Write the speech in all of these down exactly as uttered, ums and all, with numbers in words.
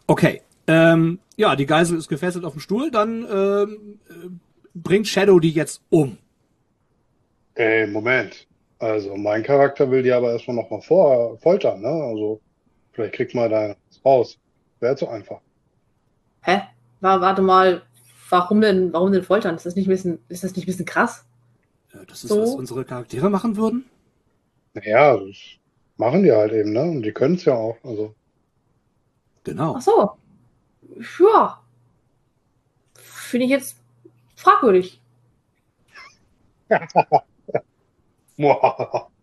Okay. Ähm, ja, die Geisel ist gefesselt auf dem Stuhl, dann ähm, äh, bringt Shadow die jetzt um. Ey, Moment. Also, mein Charakter will die aber erstmal noch mal vor foltern, ne? Also, vielleicht kriegt man da raus. Wäre zu einfach. Hä? War, warte mal, warum denn, warum denn foltern? Ist das nicht ein bisschen, ist das nicht ein bisschen krass? Ja, das ist, was So? unsere Charaktere machen würden? Naja, das machen die halt eben, ne? Und die können es ja auch. Also, Genau. Ach so. Ja. Finde ich jetzt fragwürdig. muah.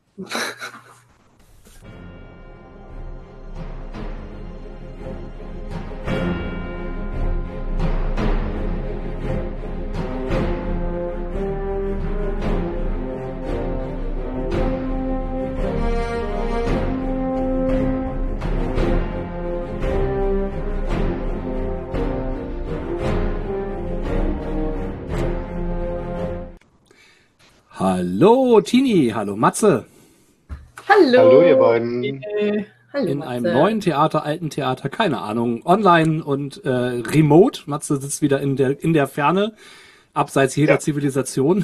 Hallo Tini, hallo Matze. Hallo. Hallo, ihr beiden. Äh, hallo, In Matze. einem neuen Theater, alten Theater, keine Ahnung, online und äh, remote. Matze sitzt wieder in der in der Ferne, abseits jeder Ja. Zivilisation.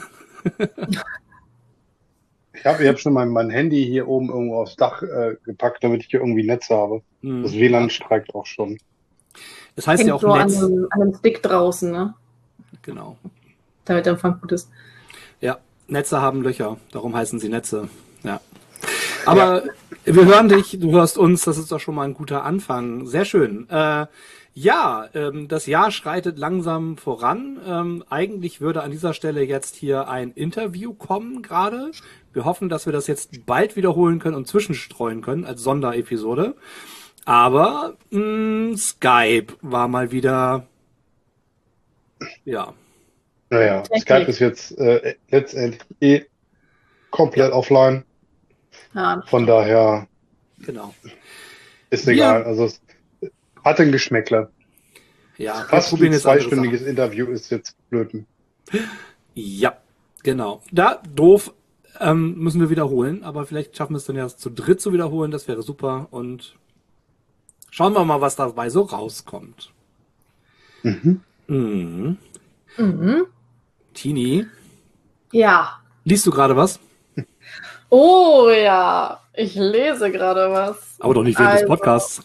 Ich habe ich hab schon mein, mein Handy hier oben irgendwo aufs Dach äh, gepackt, damit ich hier irgendwie Netz habe. Hm, Das W L A N ja. streikt auch schon. Es heißt Hängt ja auch so an Netz. einem, an einem Stick draußen, ne? Genau. Damit der Empfang gut ist. Ja, Netze haben Löcher, darum heißen sie Netze. Ja. Aber wir hören dich, du hörst uns, das ist doch schon mal ein guter Anfang. Sehr schön. Äh, ja, ähm, das Jahr schreitet langsam voran. Ähm, eigentlich würde an dieser Stelle jetzt hier ein Interview kommen gerade. Wir hoffen, dass wir das jetzt bald wiederholen können und zwischenstreuen können als Sonderepisode. Aber mh, Skype war mal wieder, ja, Naja, Technik. Skype ist jetzt äh, letztendlich eh komplett offline. Ja. Von daher genau. ist Wir- egal. Also es hat ein Geschmäckler. Ja, wir Fast probieren ein jetzt andere zweistündiges Sachen. Interview ist jetzt blöd. Ja, genau. Da, doof, ähm, müssen wir wiederholen, aber vielleicht schaffen wir es dann ja zu dritt zu wiederholen, das wäre super und schauen wir mal, was dabei so rauskommt. Mhm. Mhm. Mhm. Tini, Ja. liest du gerade was? Oh ja, ich lese gerade was. Aber doch nicht während Also, des Podcasts.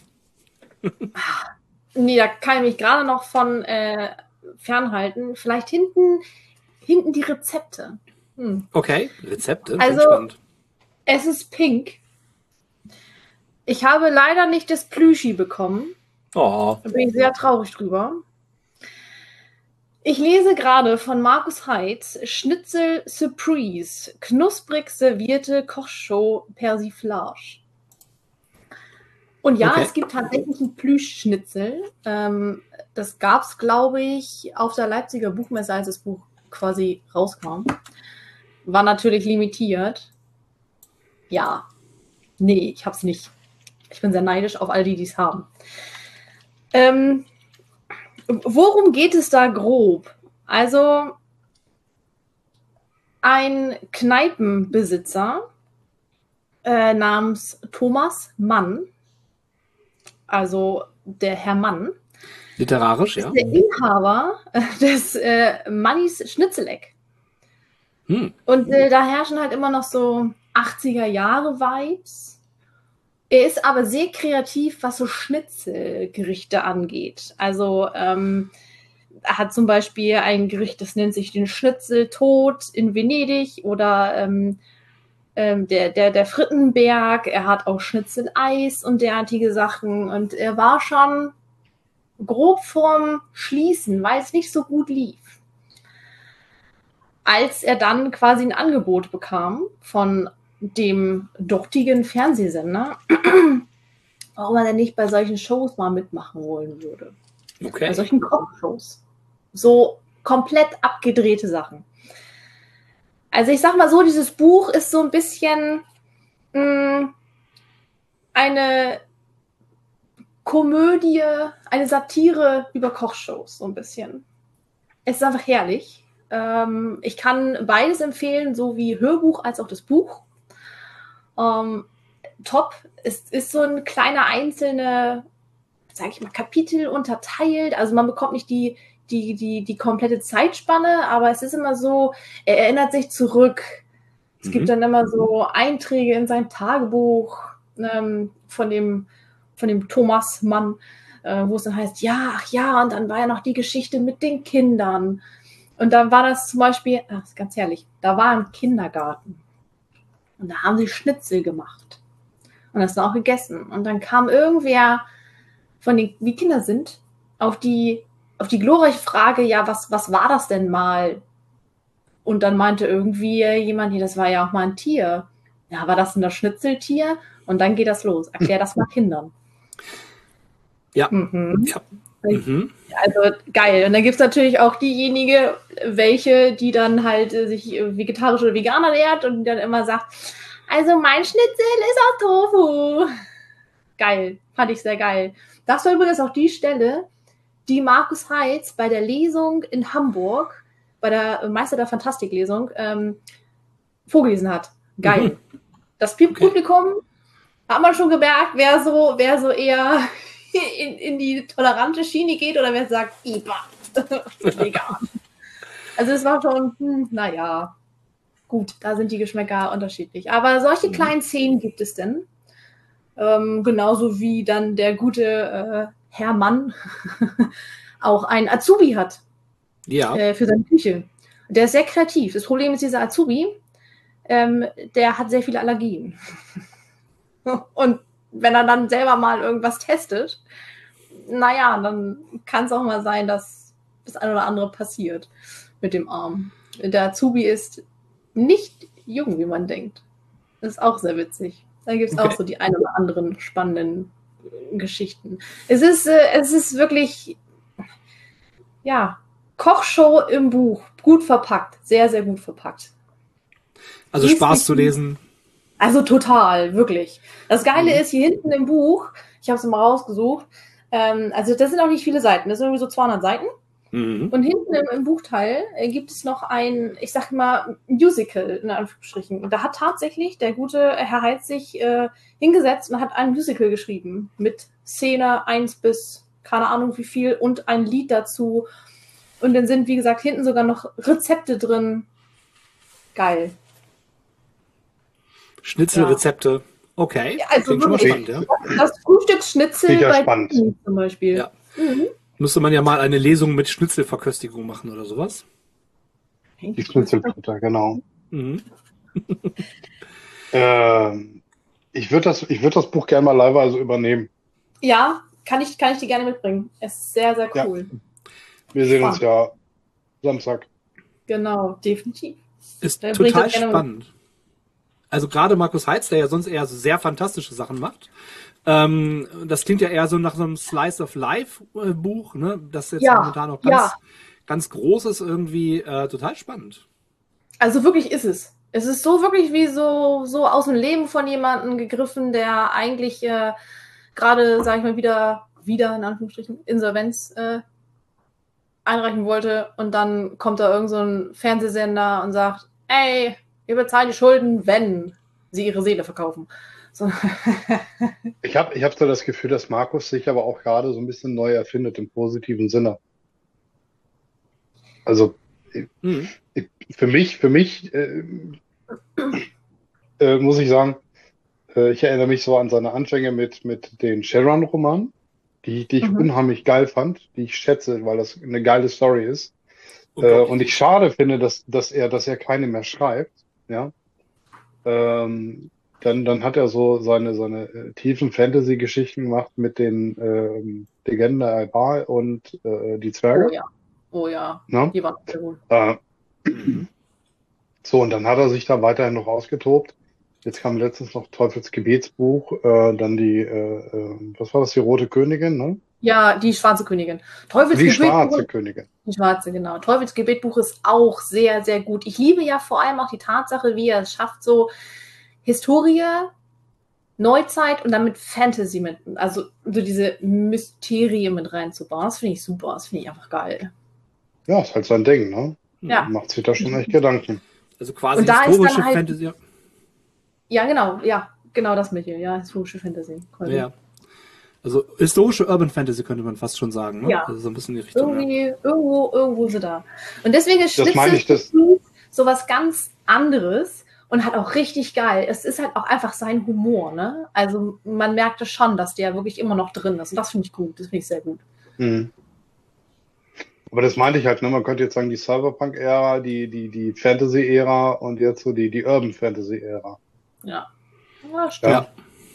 Nee, da kann ich mich gerade noch von äh, fernhalten. Vielleicht hinten, hinten die Rezepte. Hm. Okay, Rezepte, Also- klingt spannend. Es ist pink. Ich habe leider nicht das Plüschi bekommen. Oh, Da bin ich sehr traurig drüber. Ich lese gerade von Markus Heitz Schnitzel Surprise, knusprig servierte Kochshow Persiflage. Und ja, Okay. es gibt tatsächlich einen Plüschschnitzel. Ähm, das gab es, glaube ich, auf der Leipziger Buchmesse, als das Buch quasi rauskam. War natürlich limitiert. Ja, nee, ich hab's nicht. Ich bin sehr neidisch auf all die, die es haben. Ähm, worum geht es da grob? Also, ein Kneipenbesitzer äh, namens Thomas Mann, also der Herr Mann, Literarisch, ist ja. der Inhaber äh, des äh, Mannis Schnitzeleck. Hm. Und äh, da herrschen halt immer noch so achtziger-Jahre-Vibes. Er ist aber sehr kreativ, was so Schnitzelgerichte angeht. Also ähm, er hat zum Beispiel ein Gericht, das nennt sich den Schnitzeltod in Venedig oder ähm, ähm, der, der, der Frittenberg. Er hat auch Schnitzeleis und derartige Sachen. Und er war schon grob vorm Schließen, weil es nicht so gut lief. Als er dann quasi ein Angebot bekam von dem dortigen Fernsehsender, warum er denn nicht bei solchen Shows mal mitmachen wollen würde. Bei Okay. solchen Kochshows. So komplett abgedrehte Sachen. Also ich sag mal so, dieses Buch ist so ein bisschen mh, eine Komödie, eine Satire über Kochshows, so ein bisschen. Es ist einfach herrlich. Ähm, ich kann beides empfehlen, so wie Hörbuch als auch das Buch. Ähm, top. Es ist so ein kleiner einzelner sage ich mal, Kapitel unterteilt. Also man bekommt nicht die, die, die, die komplette Zeitspanne, aber es ist immer so, er erinnert sich zurück. Es mhm. gibt dann immer so Einträge in sein Tagebuch ähm, von dem, von dem Thomas Mann, äh, wo es dann heißt, ja, ach ja, und dann war ja noch die Geschichte mit den Kindern. Und dann war das zum Beispiel, ach, das ist ganz herrlich, da war ein Kindergarten. Und da haben sie Schnitzel gemacht. Und das dann auch gegessen. Und dann kam irgendwer von den, wie Kinder sind, auf die, auf die glorreiche Frage, ja, was, was war das denn mal? Und dann meinte irgendwie jemand, das war ja auch mal ein Tier. Ja, war das denn das Schnitzeltier? Und dann geht das los. Erklär das mal Kindern. Ja. Mhm. ja. Mhm. Also geil. Und dann gibt es natürlich auch diejenige, welche, die dann halt äh, sich vegetarisch oder vegan ernährt und dann immer sagt, also mein Schnitzel ist aus Tofu. Geil. Fand ich sehr geil. Das war übrigens auch die Stelle, die Markus Heitz bei der Lesung in Hamburg, bei der Meister der Fantastik-Lesung, ähm, vorgelesen hat. Geil. Mhm. Das Publikum okay. hat man schon gemerkt, wer so, wer so eher in, in die tolerante Schiene geht oder wer sagt, Iba, vegan. Also es war schon, hm, naja, gut, da sind die Geschmäcker unterschiedlich. Aber solche mhm. kleinen Szenen gibt es denn. Ähm, genauso wie dann der gute äh, Herr Mann auch einen Azubi hat ja. äh, für seine Küche. Der ist sehr kreativ. Das Problem ist, dieser Azubi, ähm, der hat sehr viele Allergien. Und wenn er dann selber mal irgendwas testet, naja, dann kann es auch mal sein, dass das eine oder andere passiert mit dem Arm. Der Azubi ist nicht jung, wie man denkt. Das ist auch sehr witzig. Da gibt es okay. auch so die ein oder anderen spannenden Geschichten. Es ist, äh, es ist wirklich, ja, Kochshow im Buch. Gut verpackt. Sehr, sehr gut verpackt. Also Lies Spaß zu lesen. Also total, wirklich. Das Geile mhm. ist, hier hinten im Buch, ich habe es mal rausgesucht, ähm, also das sind auch nicht viele Seiten, das sind irgendwie so zweihundert Seiten. Mhm. Und hinten im, im Buchteil äh, gibt es noch ein, ich sag mal, Musical, in Anführungsstrichen. Und da hat tatsächlich der gute Herr Heitz sich äh, hingesetzt und hat ein Musical geschrieben. Mit Szene eins bis keine Ahnung wie viel und ein Lied dazu. Und dann sind, wie gesagt, hinten sogar noch Rezepte drin. Geil. Schnitzelrezepte. Ja. Okay. Ja, also wirklich, spannend, ja. Das Frühstücksschnitzel bei spannend. zum Beispiel. Ja. Mhm. Müsste man ja mal eine Lesung mit Schnitzelverköstigung machen oder sowas. Die Schnitzelbutter, genau. Mhm. ähm, ich würde das, ich würd das Buch gerne mal leihweise übernehmen. Ja, kann ich, kann ich die gerne mitbringen. Es ist sehr, sehr cool. Ja. Wir sehen spannend. uns ja Samstag. Genau, definitiv. Ist da total spannend. Also gerade Markus Heitz, der ja sonst eher so sehr fantastische Sachen macht. Ähm, das klingt ja eher so nach so einem Slice of Life äh, Buch, ne? Das jetzt ja, momentan noch ganz, ja. ganz groß ist, irgendwie äh, total spannend. Also wirklich ist es. Es ist so wirklich wie so, so aus dem Leben von jemandem gegriffen, der eigentlich äh, gerade, sag ich mal, wieder, wieder in Anführungsstrichen, Insolvenz äh, einreichen wollte und dann kommt da irgend so ein Fernsehsender und sagt, ey, ihr bezahlt die Schulden, wenn sie ihre Seele verkaufen. So. Ich habe ich hab so das Gefühl, dass Markus sich aber auch gerade so ein bisschen neu erfindet im positiven Sinne. Also mhm. ich, für mich, für mich äh, äh, muss ich sagen, äh, ich erinnere mich so an seine Anfänge mit, mit den Sharon-Romanen, die, die ich mhm. unheimlich geil fand, die ich schätze, weil das eine geile Story ist. Oh äh, und ich schade finde, dass, dass er, dass er keine mehr schreibt. Ja. Ähm, Dann, dann hat er so seine, seine äh, tiefen Fantasy-Geschichten gemacht mit den ähm, Legenden der Aibal und äh, die Zwerge. Oh ja, oh ja, ja? Die waren sehr gut. Äh, so, und dann hat er sich da weiterhin noch ausgetobt. Jetzt kam letztens noch Teufels Gebetsbuch, äh, dann die, äh, äh, was war das, die Rote Königin, ne? Ja, die Schwarze Königin. Teufels die Gebetbuch, Schwarze Königin. Die Schwarze, genau. Teufels Gebetbuch ist auch sehr, sehr gut. Ich liebe ja vor allem auch die Tatsache, wie er es schafft, so Historie, Neuzeit und dann mit Fantasy mit, also so diese Mysterien mit reinzubauen. Das finde ich super, das finde ich einfach geil. Ja, ist halt sein Ding, ne? Ja. Macht sich da schon echt Gedanken. Also quasi und historische halt, Fantasy. Ja, genau, ja, genau das mit hier, ja, historische Fantasy. Quasi. Ja. Also historische Urban Fantasy könnte man fast schon sagen, ne? Ja. Also so ein bisschen in die Richtung. Irgendwie, Ja. irgendwo, irgendwo sind da. Und deswegen ist Das meine ich, das- Schnitzel sowas ganz anderes und hat auch richtig geil. Es ist halt auch einfach sein Humor, ne? Also man merkte schon, dass der wirklich immer noch drin ist. Und das finde ich gut. Das finde ich sehr gut. Mhm. Aber das meinte ich halt, ne? Man könnte jetzt sagen, die Cyberpunk-Ära, die, die, die Fantasy-Ära und jetzt so die, die Urban Fantasy-Ära. Ja. Ja, stimmt. Ja.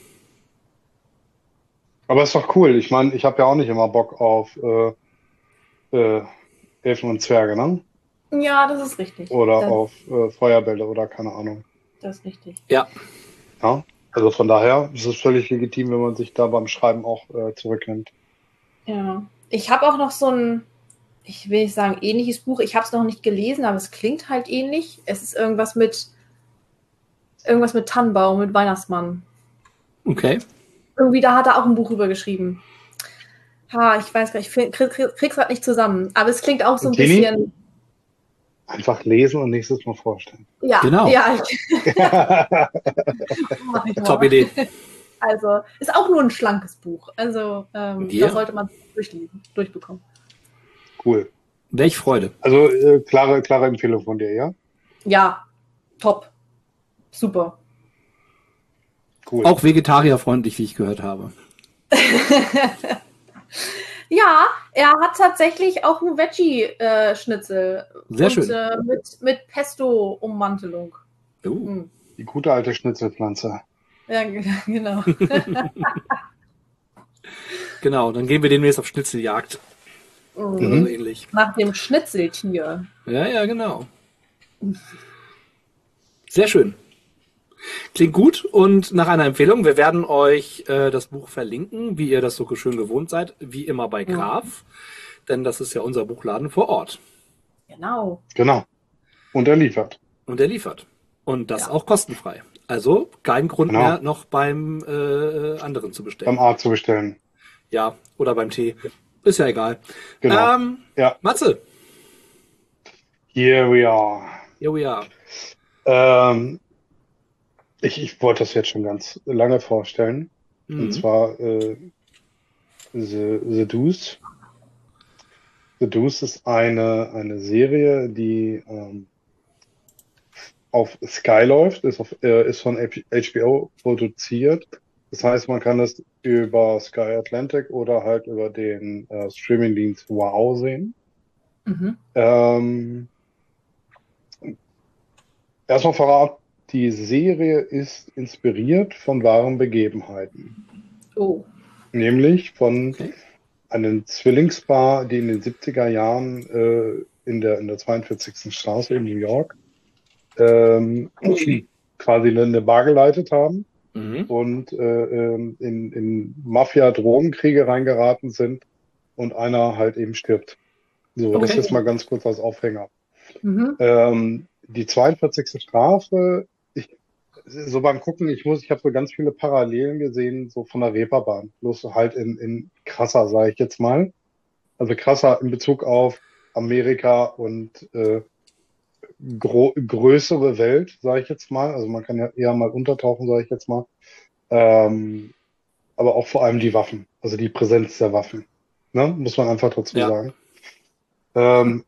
Aber ist doch cool. Ich meine, ich habe ja auch nicht immer Bock auf äh, äh, Elfen und Zwerge, ne? Ja, das ist richtig. Oder das, auf äh, Feuerbälle oder keine Ahnung. das ist richtig. Ja. Ja, also von daher ist es völlig legitim, wenn man sich da beim Schreiben auch äh, zurücknimmt. Ja. Ich habe auch noch so ein, ich will nicht sagen ähnliches Buch. Ich habe es noch nicht gelesen, aber es klingt halt ähnlich. Es ist irgendwas mit irgendwas mit Tannenbaum, mit Weihnachtsmann. Okay. Irgendwie, da hat er auch ein Buch rüber geschrieben. Ha, ich weiß gar nicht, ich krieg, krieg, krieg's gerade nicht zusammen. Aber es klingt auch so ein Tini? bisschen. Einfach lesen und nächstes Mal vorstellen. Ja, Genau. ja, ich, mach ich mal. Top Idee. Also, ist auch nur ein schlankes Buch. Also, ähm, Ja. da sollte man durchlesen, durchbekommen. Cool. Welch Freude. Also äh, klare, klare Empfehlung von dir, ja? Ja, top. Super. Cool. Auch vegetarierfreundlich, wie ich gehört habe. Ja, er hat tatsächlich auch einen Veggie-Schnitzel. Sehr und, schön. Äh, mit, mit Pesto-Ummantelung. Uh, Hm. Die gute alte Schnitzelpflanze. Ja, g- genau. genau, dann gehen wir demnächst auf Schnitzeljagd. Mhm. Oder so ähnlich. Nach dem Schnitzeltier. Ja, ja, genau. Sehr schön. Klingt gut und nach einer Empfehlung. Wir werden euch äh, das Buch verlinken, wie ihr das so schön gewohnt seid, wie immer bei Graf. Denn das ist ja unser Buchladen vor Ort. Genau. Genau. Und er liefert. Und er liefert. Und das Ja. auch kostenfrei. Also kein Grund Genau. mehr, noch beim äh, anderen zu bestellen. Beim A zu bestellen. Ja, oder beim Tee. Ist ja egal. Genau. Ähm, Ja. Matze, Here we are. here we are. Ähm, ich, ich wollte das jetzt schon ganz lange vorstellen. Mhm. Und zwar äh, The, The Deuce. The Deuce ist eine, eine Serie, die ähm, auf Sky läuft, ist, auf, äh, ist von H B O produziert. Das heißt, man kann es über Sky Atlantic oder halt über den äh, Streamingdienst Wow sehen. Mhm. Ähm, erstmal vorab, die Serie ist inspiriert von wahren Begebenheiten. Oh. Nämlich von Okay. einem Zwillingspaar, die in den siebziger Jahren äh, in der, in der zweiundvierzigsten Straße in New York ähm, quasi eine, eine Bar geleitet haben Mhm. und äh, ähm, in, in Mafia-Drogenkriege reingeraten sind und einer halt eben stirbt. So, das Okay. ist mal ganz kurz als Aufhänger. Mhm. Ähm, die zweiundvierzigste Strafe, ich, so beim Gucken, ich muss, ich habe so ganz viele Parallelen gesehen, so von der Reeperbahn, bloß halt in, in krasser, sage ich jetzt mal. Also krasser in Bezug auf Amerika und äh, gro größere Welt, sage ich jetzt mal. Also man kann ja eher mal untertauchen, sage ich jetzt mal. Ähm, aber auch vor allem die Waffen, also die Präsenz der Waffen, ne? Muss man einfach dazu Ja. sagen. Ähm,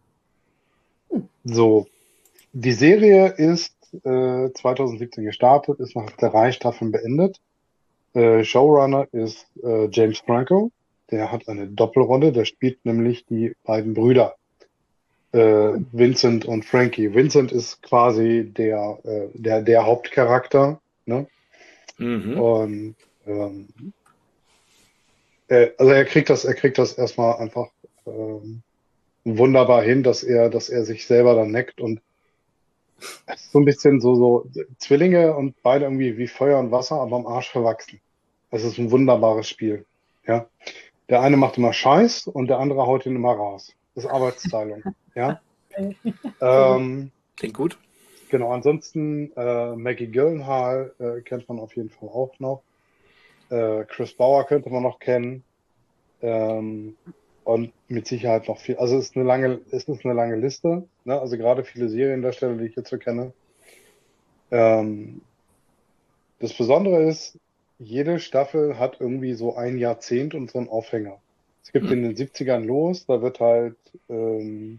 so, die Serie ist äh, zweitausendsiebzehn gestartet, ist nach drei Staffeln beendet. Äh, Showrunner ist äh, James Franco. Der hat eine Doppelrolle, der spielt nämlich die beiden Brüder, äh, Vincent und Frankie. Vincent ist quasi der, äh, der, der Hauptcharakter, ne? Mhm. Und ähm, äh, also er kriegt das, er kriegt das erstmal einfach ähm, wunderbar hin, dass er, dass er sich selber dann neckt und es ist so ein bisschen so, so Zwillinge und beide irgendwie wie Feuer und Wasser, aber am Arsch verwachsen. Es ist ein wunderbares Spiel. Ja. Der eine macht immer Scheiß und der andere haut ihn immer raus. Das ist Arbeitsteilung. Ja. Ähm, Klingt gut. genau, ansonsten äh, Maggie Gyllenhaal äh, kennt man auf jeden Fall auch noch. Äh, Chris Bauer könnte man noch kennen. Ähm, und mit Sicherheit noch viel. Also es ist eine lange, es ist eine lange Liste. Ne? Also gerade viele Seriendarsteller, die ich jetzt so kenne. Ähm, das Besondere ist, jede Staffel hat irgendwie so ein Jahrzehnt und so einen Aufhänger. Es gibt Hm. in den siebzigern los, da wird halt, ähm,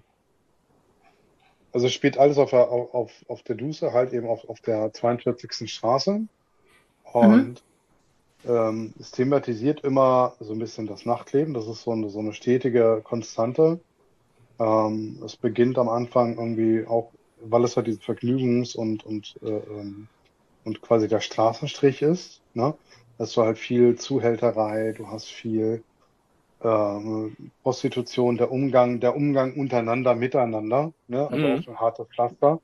also es spielt alles auf der, auf, auf der Duce, halt eben auf, auf der zweiundvierzigsten Straße. Mhm. Und ähm, es thematisiert immer so ein bisschen das Nachtleben. Das ist so eine, so eine stetige Konstante. Ähm, es beginnt am Anfang irgendwie auch, weil es halt dieses Vergnügungs- und, und, äh, ähm, und quasi der Straßenstrich ist, ne? Hast du halt viel Zuhälterei, du hast viel ähm, Prostitution, der Umgang, der Umgang untereinander, miteinander, ne? Also auch Mhm. so ein hartes Pflaster.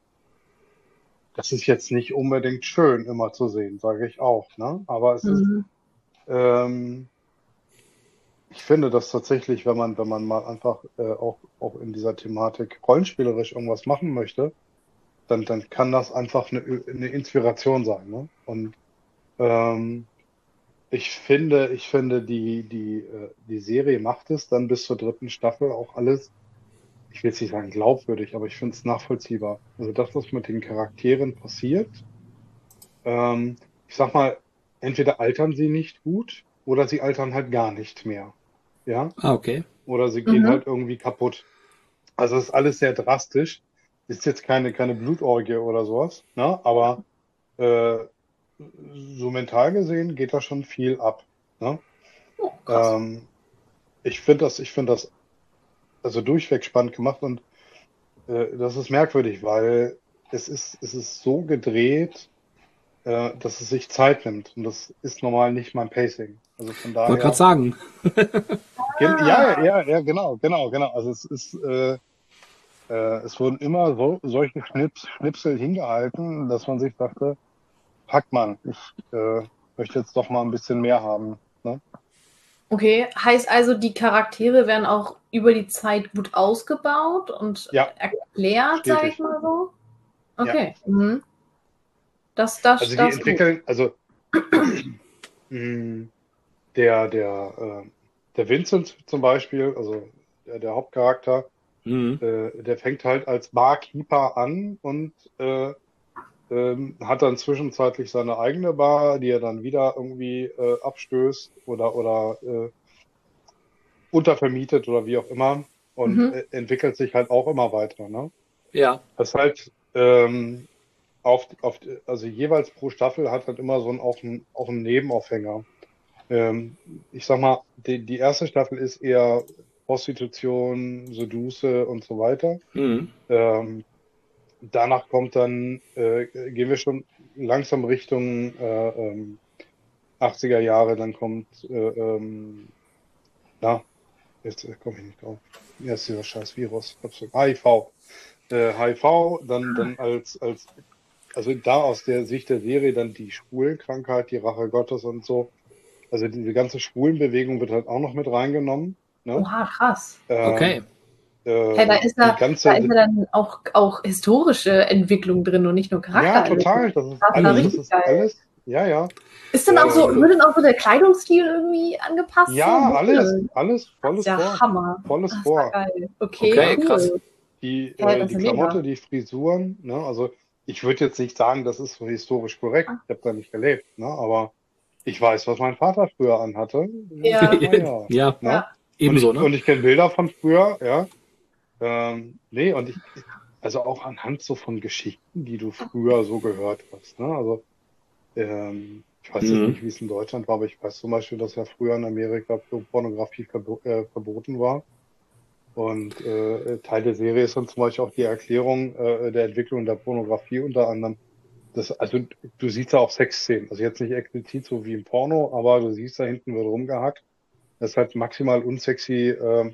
Das ist jetzt nicht unbedingt schön immer zu sehen, sage ich auch, ne? Aber es ist, Mhm. ähm, ich finde das tatsächlich, wenn man, wenn man mal einfach äh, auch, auch in dieser Thematik rollenspielerisch irgendwas machen möchte, dann, dann kann das einfach eine, eine Inspiration sein, ne? Und ähm, ich finde, ich finde, die, die, äh, die Serie macht es dann bis zur dritten Staffel auch alles, ich will jetzt nicht sagen glaubwürdig, aber ich finde es nachvollziehbar. Also das, was mit den Charakteren passiert, ähm, ich sag mal, entweder altern sie nicht gut oder sie altern halt gar nicht mehr. Ja? Ah, okay. Oder sie gehen Mhm. halt irgendwie kaputt. Also es ist alles sehr drastisch. Ist jetzt keine, keine Blutorgie oder sowas, ne? Aber äh, so mental gesehen geht da schon viel ab. Ne? Oh, krass. Ähm, ich finde das, ich finde das also durchweg spannend gemacht und äh, das ist merkwürdig, weil es ist, es ist so gedreht, äh, dass es sich Zeit nimmt und das ist normal nicht mein Pacing. Also von Wollte gerade daher, sagen. gen ja, ja, Ah, ja, ja, genau, genau, genau. Also es ist, äh, äh, es wurden immer so, solche Schnips, Schnipsel hingehalten, dass man sich dachte, packt man, ich äh, möchte jetzt doch mal ein bisschen mehr haben. Ne? okay, heißt also, die Charaktere werden auch über die Zeit gut ausgebaut und Ja, erklärt, sage ich stetig. mal so? Ja. Okay. Mhm. Das, das, Also die das ist gut. entwickeln, also mh, der, der, äh, der Vincent zum Beispiel, also der, der Hauptcharakter, Mhm. äh, der fängt halt als Barkeeper an und äh, ähm, hat dann zwischenzeitlich seine eigene Bar, die er dann wieder irgendwie äh, abstößt oder, oder äh, untervermietet oder wie auch immer und Mhm. äh, entwickelt sich halt auch immer weiter. Ne? Ja. Das halt ähm, auf, auf, also jeweils pro Staffel hat halt immer so ein, auch ein, auch ein Nebenaufhänger. Ähm, ich sag mal, die, die erste Staffel ist eher Prostitution, Seduce und so weiter. Mhm. Ähm, danach kommt dann, äh, gehen wir schon langsam Richtung äh, ähm, achtziger Jahre, dann kommt, äh, ähm, na, jetzt äh, komme ich nicht drauf. Wie heißt dieser scheiß Virus? H I V. Äh, H I V, dann, dann als, als, also da aus der Sicht der Serie dann die Schwulenkrankheit, die Rache Gottes und so. Also diese ganze Schwulenbewegung wird halt auch noch mit reingenommen. Ne? Oha, krass. Okay. Ähm, Hey, da äh, ist die da, da ist ganze, ja dann auch, auch historische Entwicklung drin und nicht nur ja, Charakterentwicklung. total, das ist Das ist ja alles, Mhm. das richtig ist geil. alles, ja, ja, Ist dann auch so, wird ähm, dann auch so der Kleidungsstil irgendwie angepasst? So? ja, alles, Cool. alles Das ist volles ja vor, Hammer. volles Das ist ja vor, geil. Okay, Okay, ne? krass. cool. Die, Ja, äh, das ist die ja Klamotte, mega. die Frisuren, ne? Also ich würde jetzt nicht sagen, das ist so historisch korrekt. Ich habe da nicht gelebt, ne? Aber ich weiß, was mein Vater früher anhatte. Ja, Naja, Ja, ne? ja. Und ebenso, ich, ne? und ich kenne Bilder von früher, ja. Ähm, nee, und ich, also auch anhand so von Geschichten, die du früher so gehört hast, ne? Also ähm, ich weiß jetzt Mhm. nicht, wie es in Deutschland war, aber ich weiß zum Beispiel, dass ja früher in Amerika Pornografie verbo äh, verboten war. Und äh, Teil der Serie ist dann zum Beispiel auch die Erklärung äh, der Entwicklung der Pornografie unter anderem. Das, also du siehst da auch Sexszenen, also jetzt nicht explizit so wie im Porno, aber du siehst da hinten wird rumgehackt. Das ist halt maximal unsexy, äh,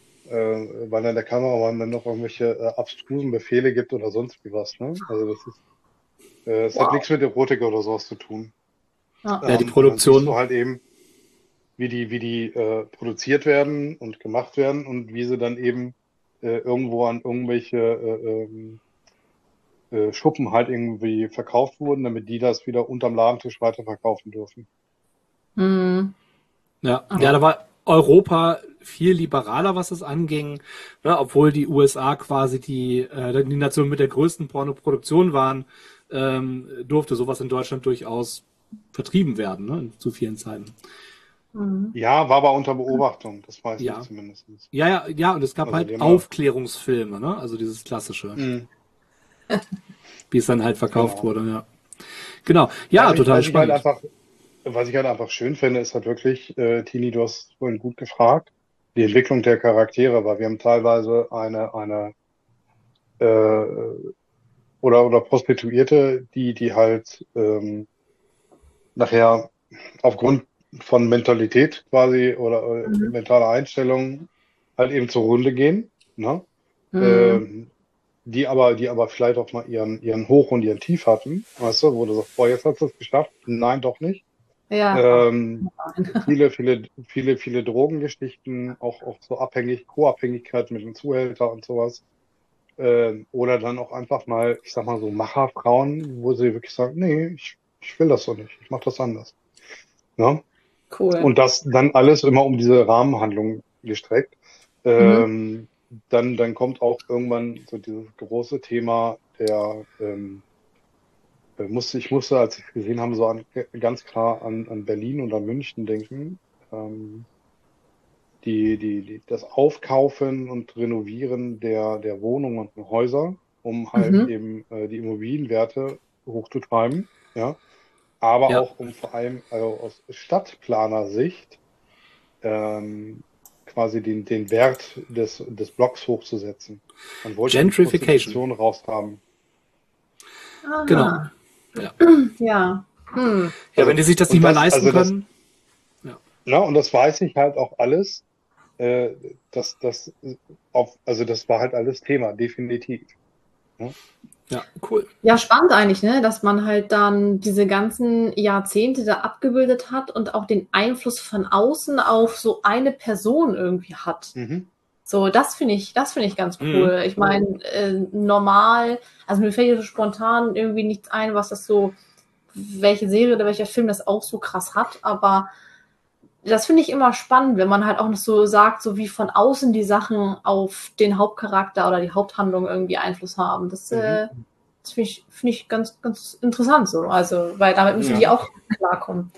äh, weil dann der Kameramann dann noch irgendwelche äh, abstrusen Befehle gibt oder sonst wie was. Ne? Also das ist, äh, es hat nichts Wow. mit Erotik oder sowas zu tun. Ja. Ja, die Ähm, und dann siehst du Produktion. halt eben, wie die, wie die äh, produziert werden und gemacht werden und wie sie dann eben äh, irgendwo an irgendwelche äh, ähm, äh, Schuppen halt irgendwie verkauft wurden, damit die das wieder unterm Ladentisch weiterverkaufen dürfen. Mhm. Ja, ja, Ne? da war Europa viel liberaler, was es anging, ne, obwohl die U S A quasi die, äh, die Nation mit der größten Pornoproduktion waren, ähm, durfte sowas in Deutschland durchaus vertrieben werden, ne, zu vielen Zeiten. Mhm. Ja, war aber unter Beobachtung, das weiß Ja. ich zumindest. Ja, ja, ja, und es gab Also die halt haben ja- Aufklärungsfilme, ne? Also dieses klassische, Mhm. wie es dann halt verkauft Genau. wurde, ja. Genau. Ja, was ich, total was ich halt spannend. einfach, was ich halt einfach schön finde, ist halt wirklich, äh, Tini, du hast vorhin gut gefragt, die Entwicklung der Charaktere, weil wir haben teilweise eine, eine äh, oder oder Prostituierte, die die halt ähm, nachher aufgrund von Mentalität quasi oder äh, Mhm. mentaler Einstellung halt eben zur Runde gehen, ne? Mhm. Ähm, die aber, die aber vielleicht auch mal ihren, ihren Hoch und ihren Tief hatten, weißt du, wo du sagst, boah, jetzt hast du es geschafft. Nein, doch nicht. Ja. Ähm, viele, viele, viele, viele Drogengeschichten, auch, auch so abhängig, Co-Abhängigkeit mit dem Zuhälter und sowas. Ähm, oder dann auch einfach mal, ich sag mal so Macherfrauen, wo sie wirklich sagen, nee, ich, ich will das so nicht, ich mach das anders. Ja? Cool. Und das dann alles immer um diese Rahmenhandlung gestreckt. Ähm, dann, dann kommt auch irgendwann so dieses große Thema der, ähm, äh, musste, ich musste, als ich es gesehen habe, so an, ganz klar an, an Berlin und an München denken. Ähm, die, die, die, das Aufkaufen und Renovieren der, der Wohnungen und Häuser, um halt Mhm. eben äh, die Immobilienwerte hochzutreiben, ja. Aber Ja. auch um vor allem also aus Stadtplanersicht ähm, quasi den, den Wert des, des Blocks hochzusetzen. Man wollte die Gentrification. Prostitution raushaben. Aha. Genau. Ja. Ja. Hm. Ja, Also, wenn die sich das und nicht mehr das- leisten also das- können. Ja, und das weiß ich halt auch alles. Äh, das, das, auf, also das war halt alles Thema, definitiv. Ja, cool. Ja, spannend eigentlich, ne? Dass man halt dann diese ganzen Jahrzehnte da abgebildet hat und auch den Einfluss von außen auf so eine Person irgendwie hat. Mhm. So, das finde ich, das finde ich ganz cool. Ich meine, äh, normal, also mir fällt jetzt so spontan irgendwie nichts ein, was das so, welche Serie oder welcher Film das auch so krass hat, aber das finde ich immer spannend, wenn man halt auch noch so sagt, so wie von außen die Sachen auf den Hauptcharakter oder die Haupthandlung irgendwie Einfluss haben. Das, Mhm. äh, das finde ich, finde ich ganz, ganz interessant so. Also, weil damit müssen Ja. die auch klarkommen.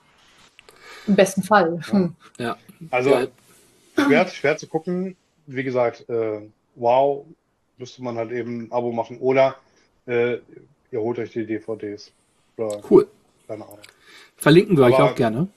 Im besten Fall. Ja. Hm. Ja. Also Ja. schwer, schwer zu gucken. Wie gesagt, äh, wow, müsste man halt eben ein Abo machen. Oder äh, ihr holt euch die D V Ds. Oder Cool. keine Ahnung. Verlinken wir euch Aber- auch gerne.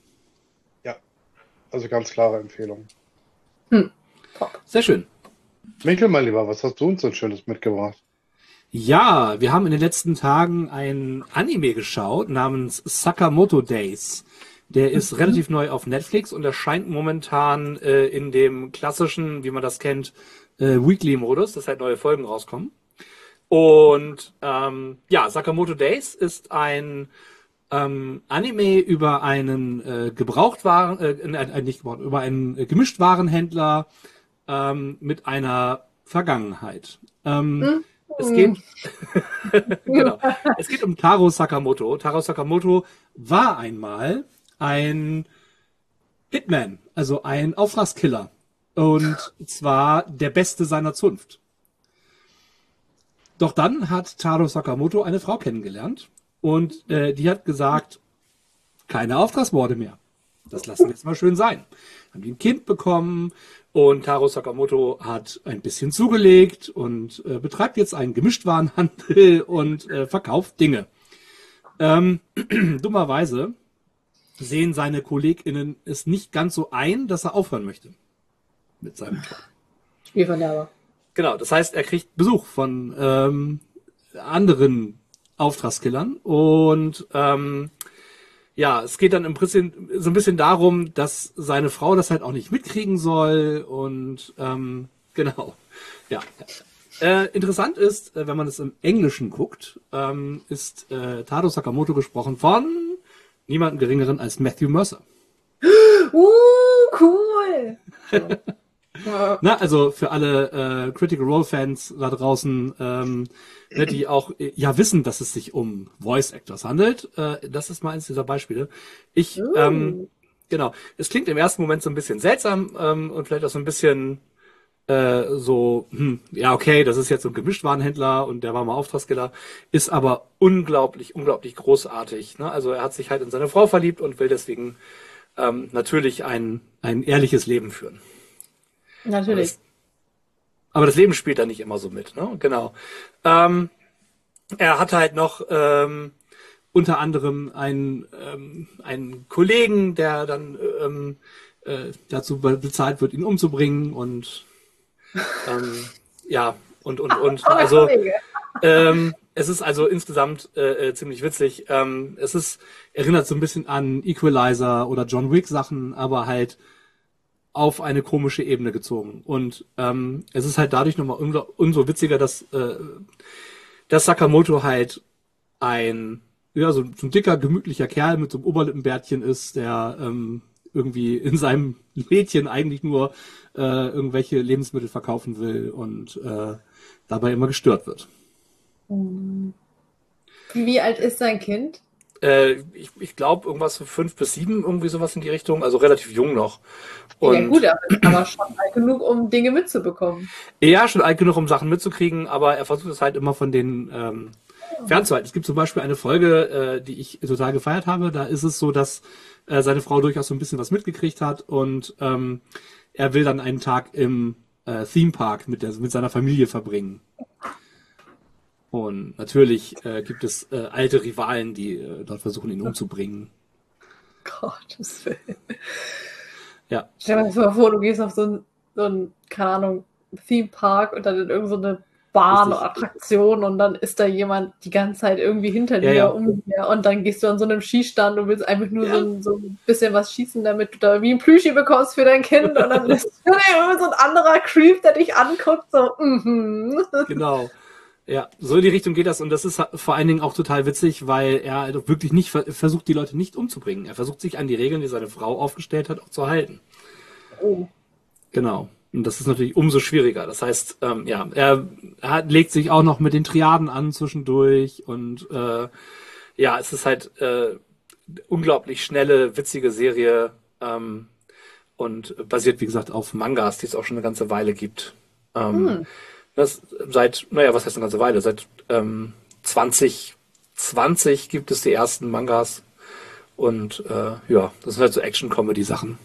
Also ganz klare Empfehlung. Top. Sehr schön. Michael, mein Lieber, was hast du uns denn Schönes mitgebracht? Ja, wir haben in den letzten Tagen ein Anime geschaut namens Sakamoto Days. Der ist relativ neu auf Netflix und erscheint momentan äh, in dem klassischen, wie man das kennt, äh, Weekly-Modus, dass halt neue Folgen rauskommen. Und ähm, ja, Sakamoto Days ist ein ähm, Anime über einen äh, Gebrauchtwaren, äh, äh, nicht gebraucht, über einen äh, Gemischtwarenhändler ähm, mit einer Vergangenheit. Ähm, Es geht, genau. Es geht um Taro Sakamoto. Taro Sakamoto war einmal ein Hitman, also ein Auftragskiller. Und zwar der Beste seiner Zunft. Doch dann hat Taro Sakamoto eine Frau kennengelernt und äh, die hat gesagt, keine Auftragsmorde mehr. Das lassen wir jetzt mal schön sein. Haben die ein Kind bekommen und Taro Sakamoto hat ein bisschen zugelegt und äh, betreibt jetzt einen Gemischtwarenhandel und äh, verkauft Dinge. Ähm, dummerweise sehen seine KollegInnen es nicht ganz so ein, dass er aufhören möchte mit seinem Job. Spielverderber. Genau, das heißt, er kriegt Besuch von ähm, anderen Auftragskillern und ähm, ja, es geht dann im Prinzip so ein bisschen darum, dass seine Frau das halt auch nicht mitkriegen soll und ähm, genau, ja. Äh, interessant ist, äh, wenn man es im Englischen guckt, ähm, ist äh, Taro Sakamoto gesprochen von niemandem geringeren als Matthew Mercer. Uh, cool. Na, also für alle äh, Critical Role Fans da draußen, ähm, ne, die auch äh, ja wissen, dass es sich um Voice Actors handelt. Äh, das ist mal eins dieser Beispiele. Ich, Uh. ähm, genau, es klingt im ersten Moment so ein bisschen seltsam ähm, und vielleicht auch so ein bisschen äh, so, hm, ja okay, das ist jetzt so ein Gemischtwarenhändler und der war mal Auftragskiller, ist aber unglaublich, unglaublich großartig. Ne? Also er hat sich halt in seine Frau verliebt und will deswegen ähm, natürlich ein, ein ehrliches Leben führen. Natürlich. Aber das, aber das Leben spielt da nicht immer so mit, ne? Genau. Ähm, er hatte halt noch ähm, unter anderem einen, ähm, einen Kollegen, der dann ähm, äh, dazu bezahlt wird, ihn umzubringen und ähm, ja, und, und, und. Also ähm, es ist also insgesamt äh, äh, ziemlich witzig. Ähm, es ist, erinnert so ein bisschen an Equalizer oder John Wick Sachen, aber halt auf eine komische Ebene gezogen. Und ähm, es ist halt dadurch nochmal umso, umso witziger, dass, äh, dass Sakamoto halt ein, ja, so, so ein dicker, gemütlicher Kerl mit so einem Oberlippenbärtchen ist, der ähm, irgendwie in seinem Lädchen eigentlich nur äh, irgendwelche Lebensmittel verkaufen will und äh, dabei immer gestört wird. Wie alt ist sein Kind? Äh, ich ich glaube, irgendwas so fünf bis sieben, irgendwie sowas in die Richtung, also relativ jung noch. Und ja gut, aber, aber schon alt genug, um Dinge mitzubekommen. ja, schon alt genug, um Sachen mitzukriegen, aber er versucht es halt immer von denen ähm, fernzuhalten. Es gibt zum Beispiel eine Folge, äh, die ich total gefeiert habe. Da ist es so, dass äh, seine Frau durchaus so ein bisschen was mitgekriegt hat und ähm, er will dann einen Tag im äh, Theme Park mit, der, mit seiner Familie verbringen. Und natürlich äh, gibt es äh, alte Rivalen, die äh, dort versuchen, ihn umzubringen. Gottes Willen. Ja. Stell dir mal vor, du gehst auf so ein, so ein, keine Ahnung, Theme Park und dann in irgendeine so Bahn oder Attraktion und dann ist da jemand die ganze Zeit irgendwie hinter Ja, dir, ja. um dir und dann gehst du an so einem Schießstand und willst einfach nur Ja. so, ein, so ein bisschen was schießen, damit du da wie ein Plüschi bekommst für dein Kind und dann ist so ein anderer Creep, der dich anguckt, so, mhm. Genau. Ja, so in die Richtung geht das und das ist vor allen Dingen auch total witzig, weil er halt auch wirklich nicht ver- versucht, die Leute nicht umzubringen. Er versucht sich an die Regeln, die seine Frau aufgestellt hat, auch zu halten. Oh. Genau. Und das ist natürlich umso schwieriger. Das heißt, ähm, ja, er, er hat, legt sich auch noch mit den Triaden an zwischendurch und äh, ja, es ist halt äh, unglaublich schnelle, witzige Serie ähm, und basiert, wie gesagt, auf Mangas, die es auch schon eine ganze Weile gibt. Ähm, Hm. Das seit, naja, was heißt eine ganze Weile? Seit ähm, zwanzig zwanzig gibt es die ersten Mangas und äh, ja, das sind halt so Action-Comedy-Sachen.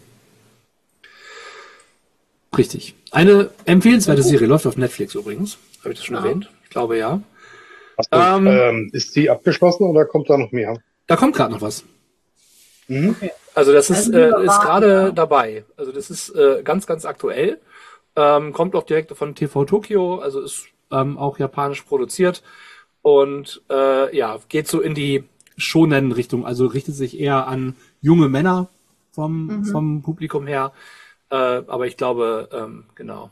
Richtig. Eine empfehlenswerte Serie läuft auf Netflix übrigens. Habe ich das schon Ja. erwähnt? Ich glaube ja. Hast du, Ähm, ähm, ist die abgeschlossen oder kommt da noch mehr? Da kommt gerade noch was. Mhm. Also das ist, Also äh, lieber ist warten, gerade ja. dabei. Also das ist äh, ganz, ganz aktuell. Ähm, kommt auch direkt von T V Tokyo, also ist ähm, auch japanisch produziert. Und äh, ja, geht so in die Shonen-Richtung, also richtet sich eher an junge Männer vom, Mhm. vom Publikum her. Äh, aber ich glaube, ähm, genau.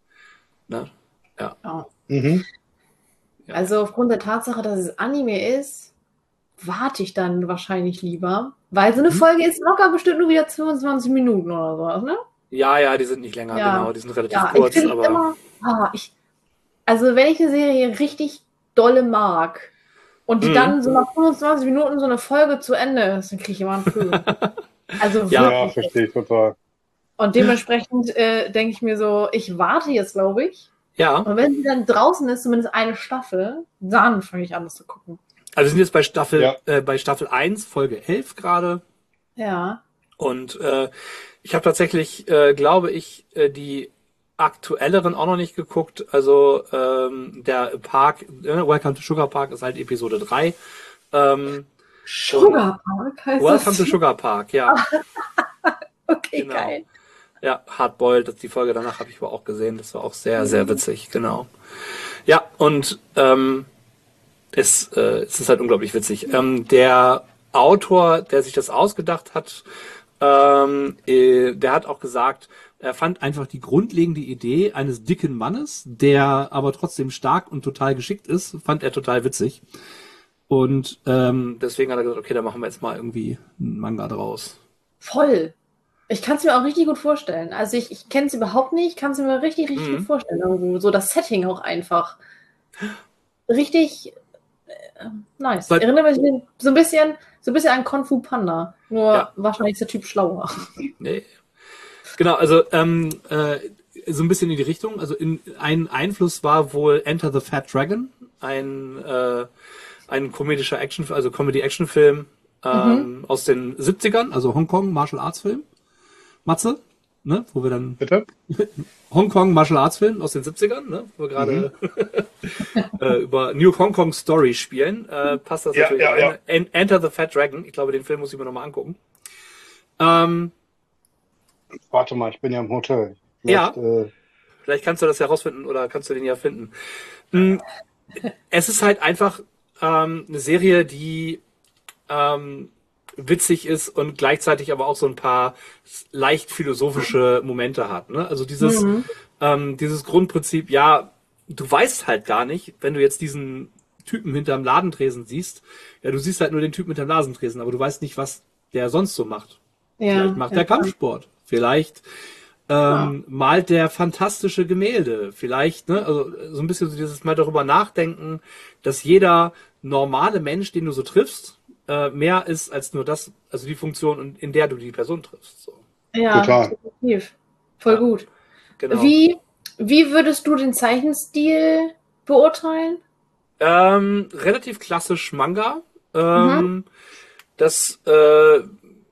Ne? Ja. Ja. Mhm. Ja. Also aufgrund der Tatsache, dass es Anime ist, warte ich dann wahrscheinlich lieber, weil so eine Mhm. Folge ist locker bestimmt nur wieder zweiundzwanzig Minuten oder sowas, ne? Ja, ja, die sind nicht länger, Ja. genau. Die sind relativ Ja, ich kurz, finde aber immer, ah, ich, also wenn ich eine Serie richtig dolle mag und die Mhm. dann so nach fünfundzwanzig Minuten so eine Folge zu Ende ist, dann kriege ich immer einen Föhn. Also Ja. Ja, wirklich. verstehe ich total. Und dementsprechend äh, denke ich mir so, ich warte jetzt, glaube ich. ja. Und wenn sie dann draußen ist, zumindest eine Staffel, dann fange ich an, das zu gucken. Also wir sind jetzt bei Staffel, Ja. äh, bei Staffel eins, Folge elf gerade. Ja. Und äh, ich habe tatsächlich, äh, glaube ich, äh, die aktuelleren auch noch nicht geguckt. Also ähm, der Park, äh, Welcome to Sugar Park ist halt Episode drei. Ähm, Sugar Park heißt Welcome das? to Sugar Park, ja. Okay, Genau. geil. Ja, Hardboiled, das- die Folge danach habe ich aber auch gesehen. Das war auch sehr, sehr witzig, genau. Ja, und ähm, es, äh, es ist halt unglaublich witzig. Ähm, der Autor, der sich das ausgedacht hat, ähm, äh, der hat auch gesagt, er fand einfach die grundlegende Idee eines dicken Mannes, der aber trotzdem stark und total geschickt ist, fand er total witzig. Und ähm, deswegen hat er gesagt, okay, da machen wir jetzt mal irgendwie einen Manga draus. Voll. Ich kann es mir auch richtig gut vorstellen. Also ich, ich kenne es überhaupt nicht, kann es mir richtig, richtig Mhm. gut vorstellen. Irgendwo. So das Setting auch einfach. Richtig äh, nice. Seit- Erinnert mich so ein bisschen, so ein bisschen an Kung Fu Panda. Nur Ja. wahrscheinlich ist der Typ schlauer. Nee. Genau, also ähm, äh, so ein bisschen in die Richtung. Also in, ein Einfluss war wohl Enter the Fat Dragon, ein, äh, ein komödischer Action, also Comedy-Action-Film ähm, mhm. aus den siebzigern, also Hongkong Martial Arts Film. Matze, ne, wo wir dann Bitte? Hongkong Martial Arts Film aus den siebzigern, ne, wo wir gerade mhm. äh, über New Hong Kong Story spielen, äh, passt das ja, natürlich ja, rein. Ja. Enter the Fat Dragon, ich glaube, den Film muss ich mir nochmal angucken. Ähm, Warte mal, ich bin ja im Hotel. Ja, äh, vielleicht kannst du das herausfinden oder kannst du den ja finden. Es ist halt einfach ähm, eine Serie, die ähm, witzig ist und gleichzeitig aber auch so ein paar leicht philosophische Momente hat. Ne? Also dieses, mhm. ähm, dieses Grundprinzip, ja, du weißt halt gar nicht, wenn du jetzt diesen Typen hinterm Ladentresen siehst, ja, du siehst halt nur den Typen hinterm Ladentresen, aber du weißt nicht, was der sonst so macht. Ja, vielleicht macht ja, er Kampfsport. Vielleicht ähm, ja. malt der fantastische Gemälde. Vielleicht, ne, also so ein bisschen so dieses Mal darüber nachdenken, dass jeder normale Mensch, den du so triffst, äh, mehr ist als nur das, also die Funktion, in der du die Person triffst. So. Ja, total. Definitiv. Voll ja. gut. Genau. Wie, wie würdest du den Zeichenstil beurteilen? Ähm, relativ klassisch Manga. Ähm, mhm. Das äh,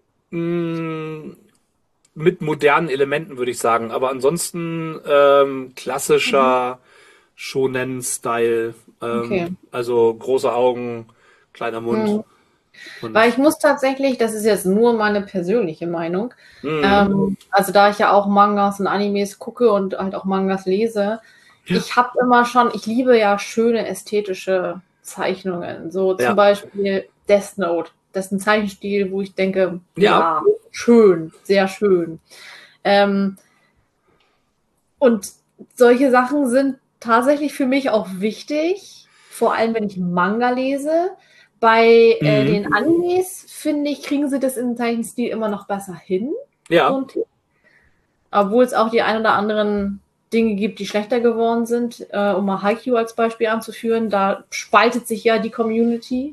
mh, mit modernen Elementen, würde ich sagen. Aber ansonsten ähm, klassischer mhm. Shonen-Style. Ähm, okay. Also große Augen, kleiner Mund. Mhm. Und Weil ich muss tatsächlich, das ist jetzt nur meine persönliche Meinung, mhm. ähm, also da ich ja auch Mangas und Animes gucke und halt auch Mangas lese, ja. ich habe immer schon, ich liebe ja schöne ästhetische Zeichnungen. So zum ja. Beispiel Death Note. Das ist ein Zeichenstil, wo ich denke, ja, ja schön, sehr schön. Ähm, und solche Sachen sind tatsächlich für mich auch wichtig, vor allem wenn ich Manga lese. Bei äh, mhm. den Animes, finde ich, kriegen sie das im Zeichenstil immer noch besser hin. Ja. Und, obwohl es auch die ein oder anderen Dinge gibt, die schlechter geworden sind. Äh, um mal Haikyuu als Beispiel anzuführen, da spaltet sich ja die Community,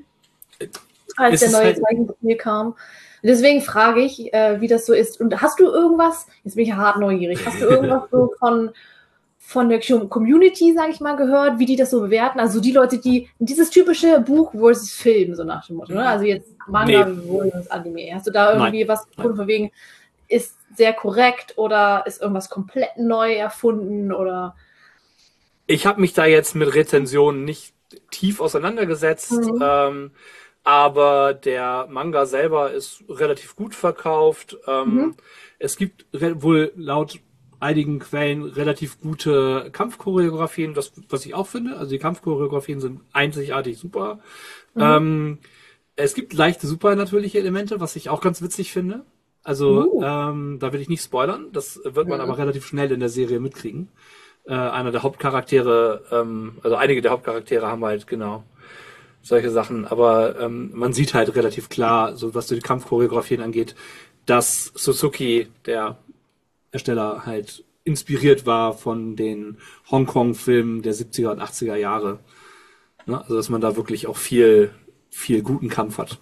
als der neue halt Zeichenstil kam. Deswegen frage ich, äh, wie das so ist. Und hast du irgendwas, jetzt bin ich ja hart neugierig, hast du irgendwas so von, von der Community, sage ich mal, gehört, wie die das so bewerten? Also die Leute, die dieses typische Buch versus Film, so nach dem Motto, ne? Also jetzt Manga nee. versus Anime. Hast du da irgendwie Nein. was gefunden, von wegen, ist sehr korrekt oder ist irgendwas komplett neu erfunden oder? Ich habe mich da jetzt mit Rezensionen nicht tief auseinandergesetzt, mhm. ähm, aber der Manga selber ist relativ gut verkauft. Ähm, mhm. Es gibt wohl laut einigen Quellen relativ gute Kampfchoreografien, das, was ich auch finde. Also die Kampfchoreografien sind einzigartig super. Mhm. Ähm, es gibt leichte supernatürliche Elemente, was ich auch ganz witzig finde. Also uh. ähm, da will ich nicht spoilern, das wird man mhm. aber relativ schnell in der Serie mitkriegen. Äh, einer der Hauptcharaktere, ähm, also einige der Hauptcharaktere haben halt genau solche Sachen, aber ähm, man sieht halt relativ klar, so was so die Kampfchoreografien angeht, dass Suzuki, der Ersteller, halt inspiriert war von den Hongkong-Filmen der siebziger und achtziger Jahre. Ne? Also dass man da wirklich auch viel, viel guten Kampf hat.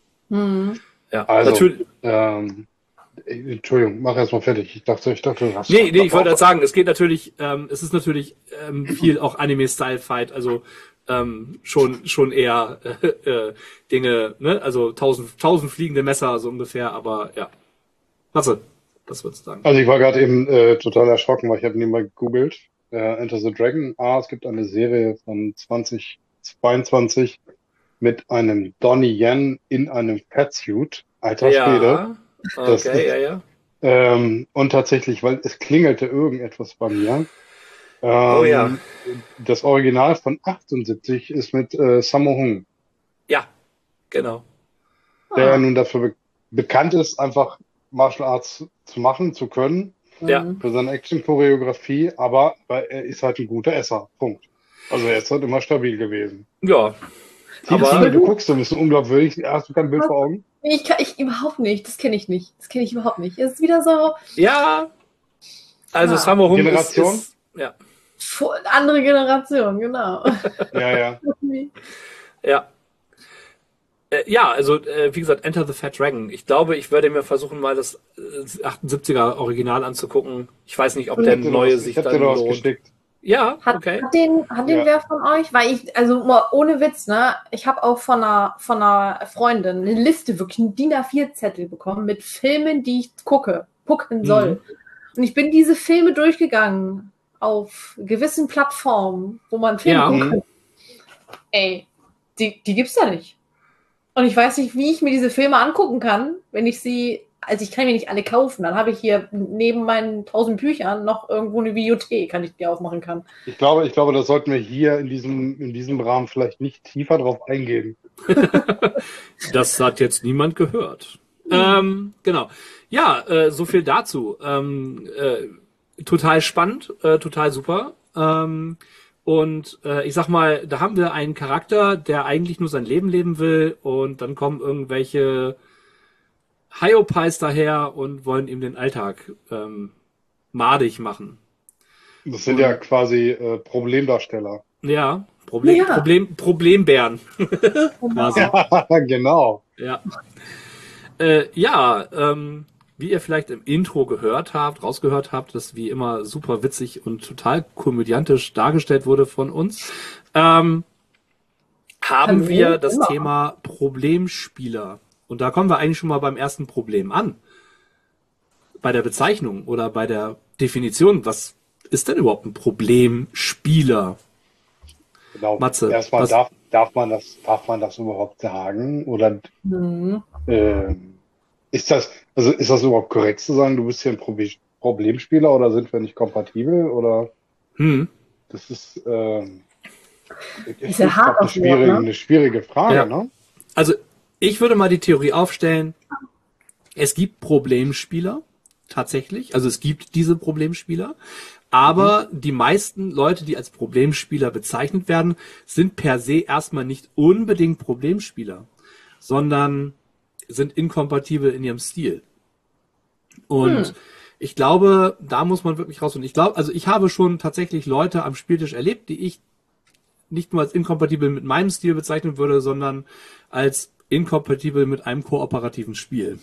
Mhm. Ja, also, natürlich. Ähm, Entschuldigung, mach erst mal fertig. Ich dachte, ich dachte, du hast. Nee, nee, ich wollte gerade sagen, es geht natürlich, ähm, es ist natürlich ähm, viel auch Anime-Style-Fight, also ähm, schon schon eher äh, äh, Dinge, ne, also tausend tausend fliegende Messer so ungefähr, aber ja. Matze, was würdest du sagen? Also ich war gerade eben äh, total erschrocken, weil ich habe nebenbei gegoogelt. Äh, Enter the Dragon. Ah, es gibt eine Serie von zwanzig zweiundzwanzig mit einem Donnie Yen in einem Fatsuit. Alter Schwede. Ja, okay, das ist, ja, ja. Ähm, und tatsächlich, weil es klingelte irgendetwas bei mir. Ähm, oh ja. Das Original von achtundsiebzig ist mit äh, Sammo Hung. Ja, genau. Der ah. nun dafür be bekannt ist, einfach Martial Arts zu machen, zu können. Ja. Für seine Action-Choreografie, aber weil er ist halt ein guter Esser. Punkt. Also er ist halt immer stabil gewesen. Ja. Aber Tine, du guckst, du bist unglaubwürdig. Hast du kein Bild vor Augen? Ich kann ich überhaupt nicht. Das kenne ich nicht. Das kenne ich überhaupt nicht. Es ist wieder so. Ja. Also ah. Sammo Hung Generation? Ist, ist, ja. Andere Generation, genau. Ja, ja. ja. Äh, ja, also äh, wie gesagt, Enter the Fat Dragon. Ich glaube, ich werde mir versuchen, mal das äh, achtundsiebziger Original anzugucken. Ich weiß nicht, ob der neue was, sich ich hab dann dir was lohnt. geschickt. Ja, Hat, okay. hat den, hat den Ja. wer von euch? Weil ich, also mal ohne Witz, ne? Ich habe auch von einer, von einer Freundin eine Liste, wirklich einen D I N A vier Zettel bekommen mit Filmen, die ich gucke, gucken soll. Mhm. Und ich bin diese Filme durchgegangen auf gewissen Plattformen, wo man Filme Ja. gucken kann. Ey, die, die gibt's da nicht. Und ich weiß nicht, wie ich mir diese Filme angucken kann, wenn ich sie, also ich kann mir nicht alle kaufen, dann habe ich hier neben meinen tausend Büchern noch irgendwo eine Videothek, kann ich die aufmachen kann. Ich glaube, ich glaube, das sollten wir hier in diesem, in diesem Rahmen vielleicht nicht tiefer drauf eingehen. Das hat jetzt niemand gehört. Ähm, genau. Ja, äh, so viel dazu. Ähm, äh, total spannend, äh, total super. Ähm, und äh, ich sag mal, da haben wir einen Charakter, der eigentlich nur sein Leben leben will, und dann kommen irgendwelche Hyopies daher und wollen ihm den Alltag ähm, madig machen. Das sind ja quasi äh, Problemdarsteller. Ja, Problem, Ja. Problem, Problembären. Quasi. Ja, genau. Ja. Äh, ja, ähm, wie ihr vielleicht im Intro gehört habt, rausgehört habt, das wie immer super witzig und total komödiantisch dargestellt wurde von uns, ähm, haben Hallo, wir das immer. Thema Problemspieler. Und da kommen wir eigentlich schon mal beim ersten Problem an. Bei der Bezeichnung oder bei der Definition. Was ist denn überhaupt ein Problemspieler? Genau. Matze, Erstmal was- darf, darf man das, darf man das überhaupt sagen? Oder Mhm. ähm, ist das, also ist das überhaupt korrekt zu sagen, du bist hier ein Probe- Problemspieler oder sind wir nicht kompatibel? Oder Hm. das ist, ähm, Ist ja hart eine aufs Wort, schwierige, ne? eine schwierige Frage, Ja. ne? Also, ich würde mal die Theorie aufstellen, es gibt Problemspieler, tatsächlich. Also es gibt diese Problemspieler. Aber die meisten Leute, die als Problemspieler bezeichnet werden, sind per se erstmal nicht unbedingt Problemspieler, sondern sind inkompatibel in ihrem Stil. Und Hm. ich glaube, da muss man wirklich raus. Und ich glaube, also ich habe schon tatsächlich Leute am Spieltisch erlebt, die ich nicht nur als inkompatibel mit meinem Stil bezeichnen würde, sondern als inkompatibel mit einem kooperativen Spiel.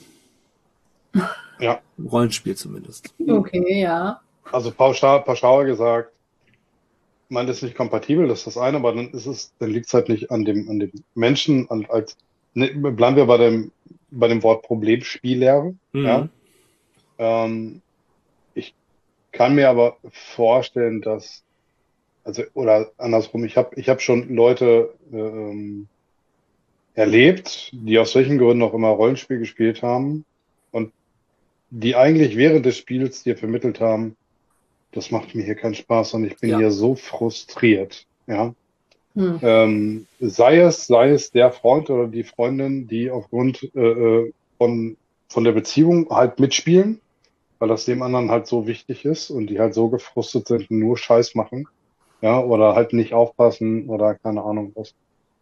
Ja. Rollenspiel zumindest. Okay, ja. Also pauschal, pauschal gesagt, man ist nicht kompatibel, das ist das eine, aber dann ist es, dann liegt es halt nicht an dem, an dem Menschen, an, als, ne, bleiben wir bei dem, bei dem Wort Problemspieler, Mhm. ja. Ähm, ich kann mir aber vorstellen, dass, also, oder andersrum, ich habe, ich habe schon Leute ähm, erlebt, die aus welchen Gründen auch immer Rollenspiel gespielt haben und die eigentlich während des Spiels dir vermittelt haben, das macht mir hier keinen Spaß und ich bin Ja. hier so frustriert. Ja. Hm. Ähm, sei es, sei es der Freund oder die Freundin, die aufgrund äh, äh, von, von der Beziehung halt mitspielen, weil das dem anderen halt so wichtig ist und die halt so gefrustet sind und nur Scheiß machen. Ja, oder halt nicht aufpassen oder keine Ahnung was.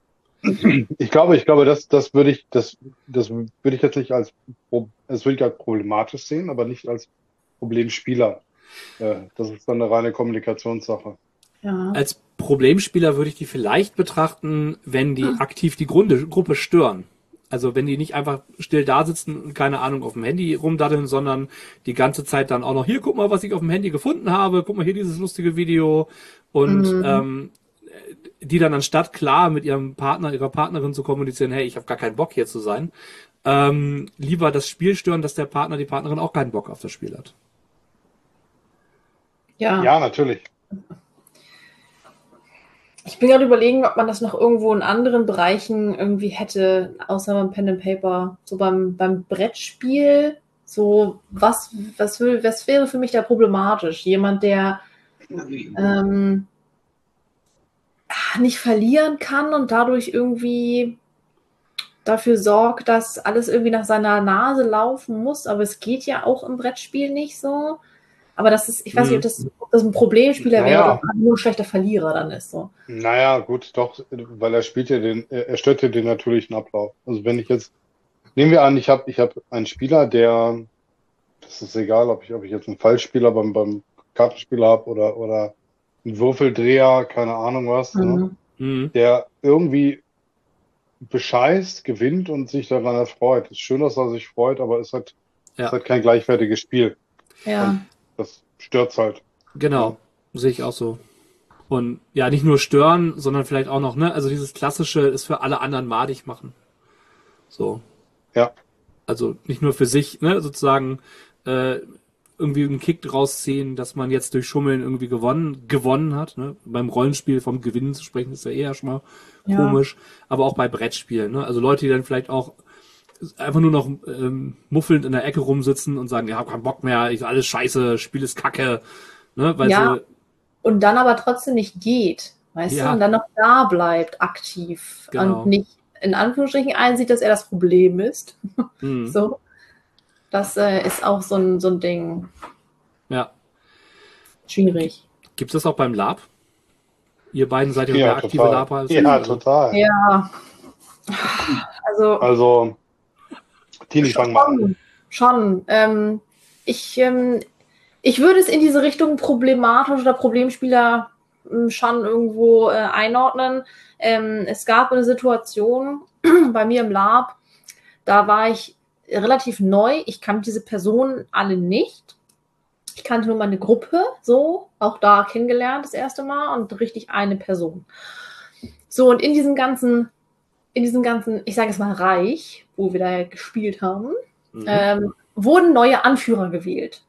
Ich glaube, ich glaube, das, das würde ich, das, das würde ich jetzt nicht als, Pro- das würde ich als problematisch sehen, aber nicht als Problemspieler. Äh, Das ist dann eine reine Kommunikationssache. Ja. Als Problemspieler würde ich die vielleicht betrachten, wenn die aktiv die Grunde, Gruppe stören. Also wenn die nicht einfach still da sitzen und keine Ahnung auf dem Handy rumdaddeln, sondern die ganze Zeit dann auch noch, hier, guck mal, was ich auf dem Handy gefunden habe, guck mal hier dieses lustige Video. Und Mhm. ähm, die dann anstatt klar mit ihrem Partner, ihrer Partnerin zu kommunizieren, hey, ich habe gar keinen Bock hier zu sein, ähm, lieber das Spiel stören, dass der Partner, die Partnerin auch keinen Bock auf das Spiel hat. Ja. Ja, natürlich. Ich bin gerade überlegen, ob man das noch irgendwo in anderen Bereichen irgendwie hätte, außer beim Pen and Paper. So beim, beim Brettspiel. So, was, was, will, was wäre für mich da problematisch? Jemand, der ähm, nicht verlieren kann und dadurch irgendwie dafür sorgt, dass alles irgendwie nach seiner Nase laufen muss. Aber es geht ja auch im Brettspiel nicht so. Aber das ist, ich weiß nicht, ob das, ob das ein Problemspieler Naja. wäre oder nur ein schlechter Verlierer dann ist. So. Naja, gut, doch, weil er spielt ja den, er er stört ja den natürlichen Ablauf. Also wenn ich jetzt, nehmen wir an, ich habe ich hab einen Spieler, der, das ist egal, ob ich, ob ich jetzt einen Fallspieler beim, beim Kartenspiel habe oder, oder einen Würfeldreher, keine Ahnung was, ne? Mhm. Mhm. Der irgendwie bescheißt, gewinnt und sich daran erfreut. Es ist schön, dass er sich freut, aber es hat, Ja. es hat kein gleichwertiges Spiel. Ja. Und das stört's halt. Genau, sehe ich auch so. Und ja, nicht nur stören, sondern vielleicht auch noch, ne, also dieses klassische ist für alle anderen madig machen. So. Ja. Also nicht nur für sich, ne, sozusagen äh, irgendwie einen Kick draus ziehen, dass man jetzt durch Schummeln irgendwie gewonnen, gewonnen hat. Ne? Beim Rollenspiel vom Gewinnen zu sprechen, ist ja eher schon mal Ja. komisch. Aber auch bei Brettspielen. Ne? Also Leute, die dann vielleicht auch einfach nur noch ähm, muffelnd in der Ecke rumsitzen und sagen, ja, hab keinen Bock mehr, ich alles scheiße, Spiel ist kacke. Ne? Weil Ja. sie, Und dann aber trotzdem nicht geht, weißt Ja. du? Und dann noch da bleibt, aktiv. Genau. Und nicht in Anführungsstrichen einsieht, dass er das Problem ist. hm, So. Das äh, ist auch so ein, so ein Ding. ja. Schwierig. Gibt es das auch beim Lab? Ihr beiden seid ja, Ja, der aktive total. Laber. Ja, also, total. Ja. Also. Also, Tini, fang mal an. Schon. schon. Ähm, ich, ähm, ich würde es in diese Richtung problematisch oder Problemspieler ähm, schon irgendwo äh, einordnen. Ähm, es gab eine Situation bei mir im Lab, da war ich relativ neu. Ich kannte diese Personen alle nicht. Ich kannte nur meine Gruppe, so, auch da kennengelernt das erste Mal und richtig eine Person. So, und in diesem ganzen, in diesem ganzen, ich sage es mal Reich, wo wir da gespielt haben, mhm. ähm, wurden neue Anführer gewählt.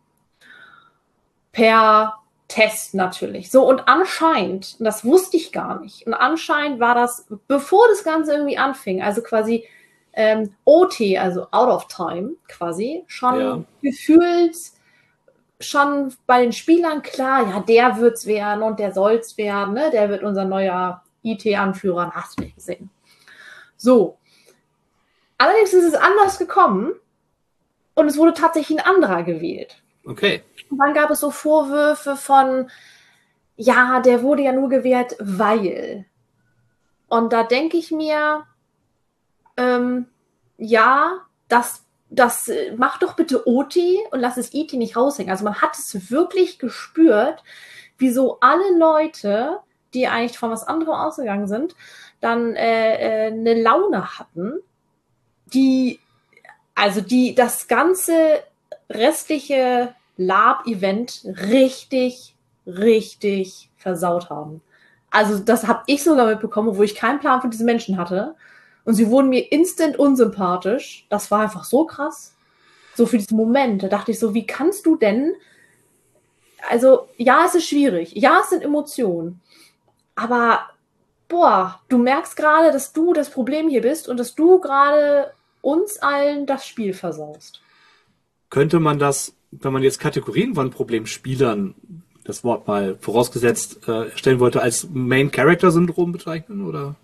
Per Test natürlich. So, und anscheinend, und das wusste ich gar nicht, und anscheinend war das, bevor das Ganze irgendwie anfing, also quasi ähm, O T, also out of time quasi, schon Ja. gefühlt schon bei den Spielern klar, ja, der wird's werden und der soll's werden, ne? Der wird unser neuer I T-Anführer, hast du nicht gesehen. So. Allerdings ist es anders gekommen und es wurde tatsächlich ein anderer gewählt. Okay. Und dann gab es so Vorwürfe von, ja, der wurde ja nur gewählt, weil. Und da denke ich mir, ähm, ja, das, das äh, mach doch bitte O T und lass es I T nicht raushängen. Also man hat es wirklich gespürt, wieso alle Leute, die eigentlich von was anderem ausgegangen sind, dann äh, äh, eine Laune hatten, die, also die das ganze restliche Lab-Event richtig, richtig versaut haben. Also das habe ich sogar mitbekommen, wo ich keinen Plan für diese Menschen hatte. Und sie wurden mir instant unsympathisch. Das war einfach so krass. So für diesen Moment. Da dachte ich so, wie kannst du denn... Also, ja, es ist schwierig. Ja, es sind Emotionen. Aber, boah, du merkst gerade, dass du das Problem hier bist und dass du gerade uns allen das Spiel versaust. Könnte man das, wenn man jetzt Kategorien von Problemspielern, das Wort mal vorausgesetzt, äh, erstellen wollte, als Main-Character-Syndrom bezeichnen, oder?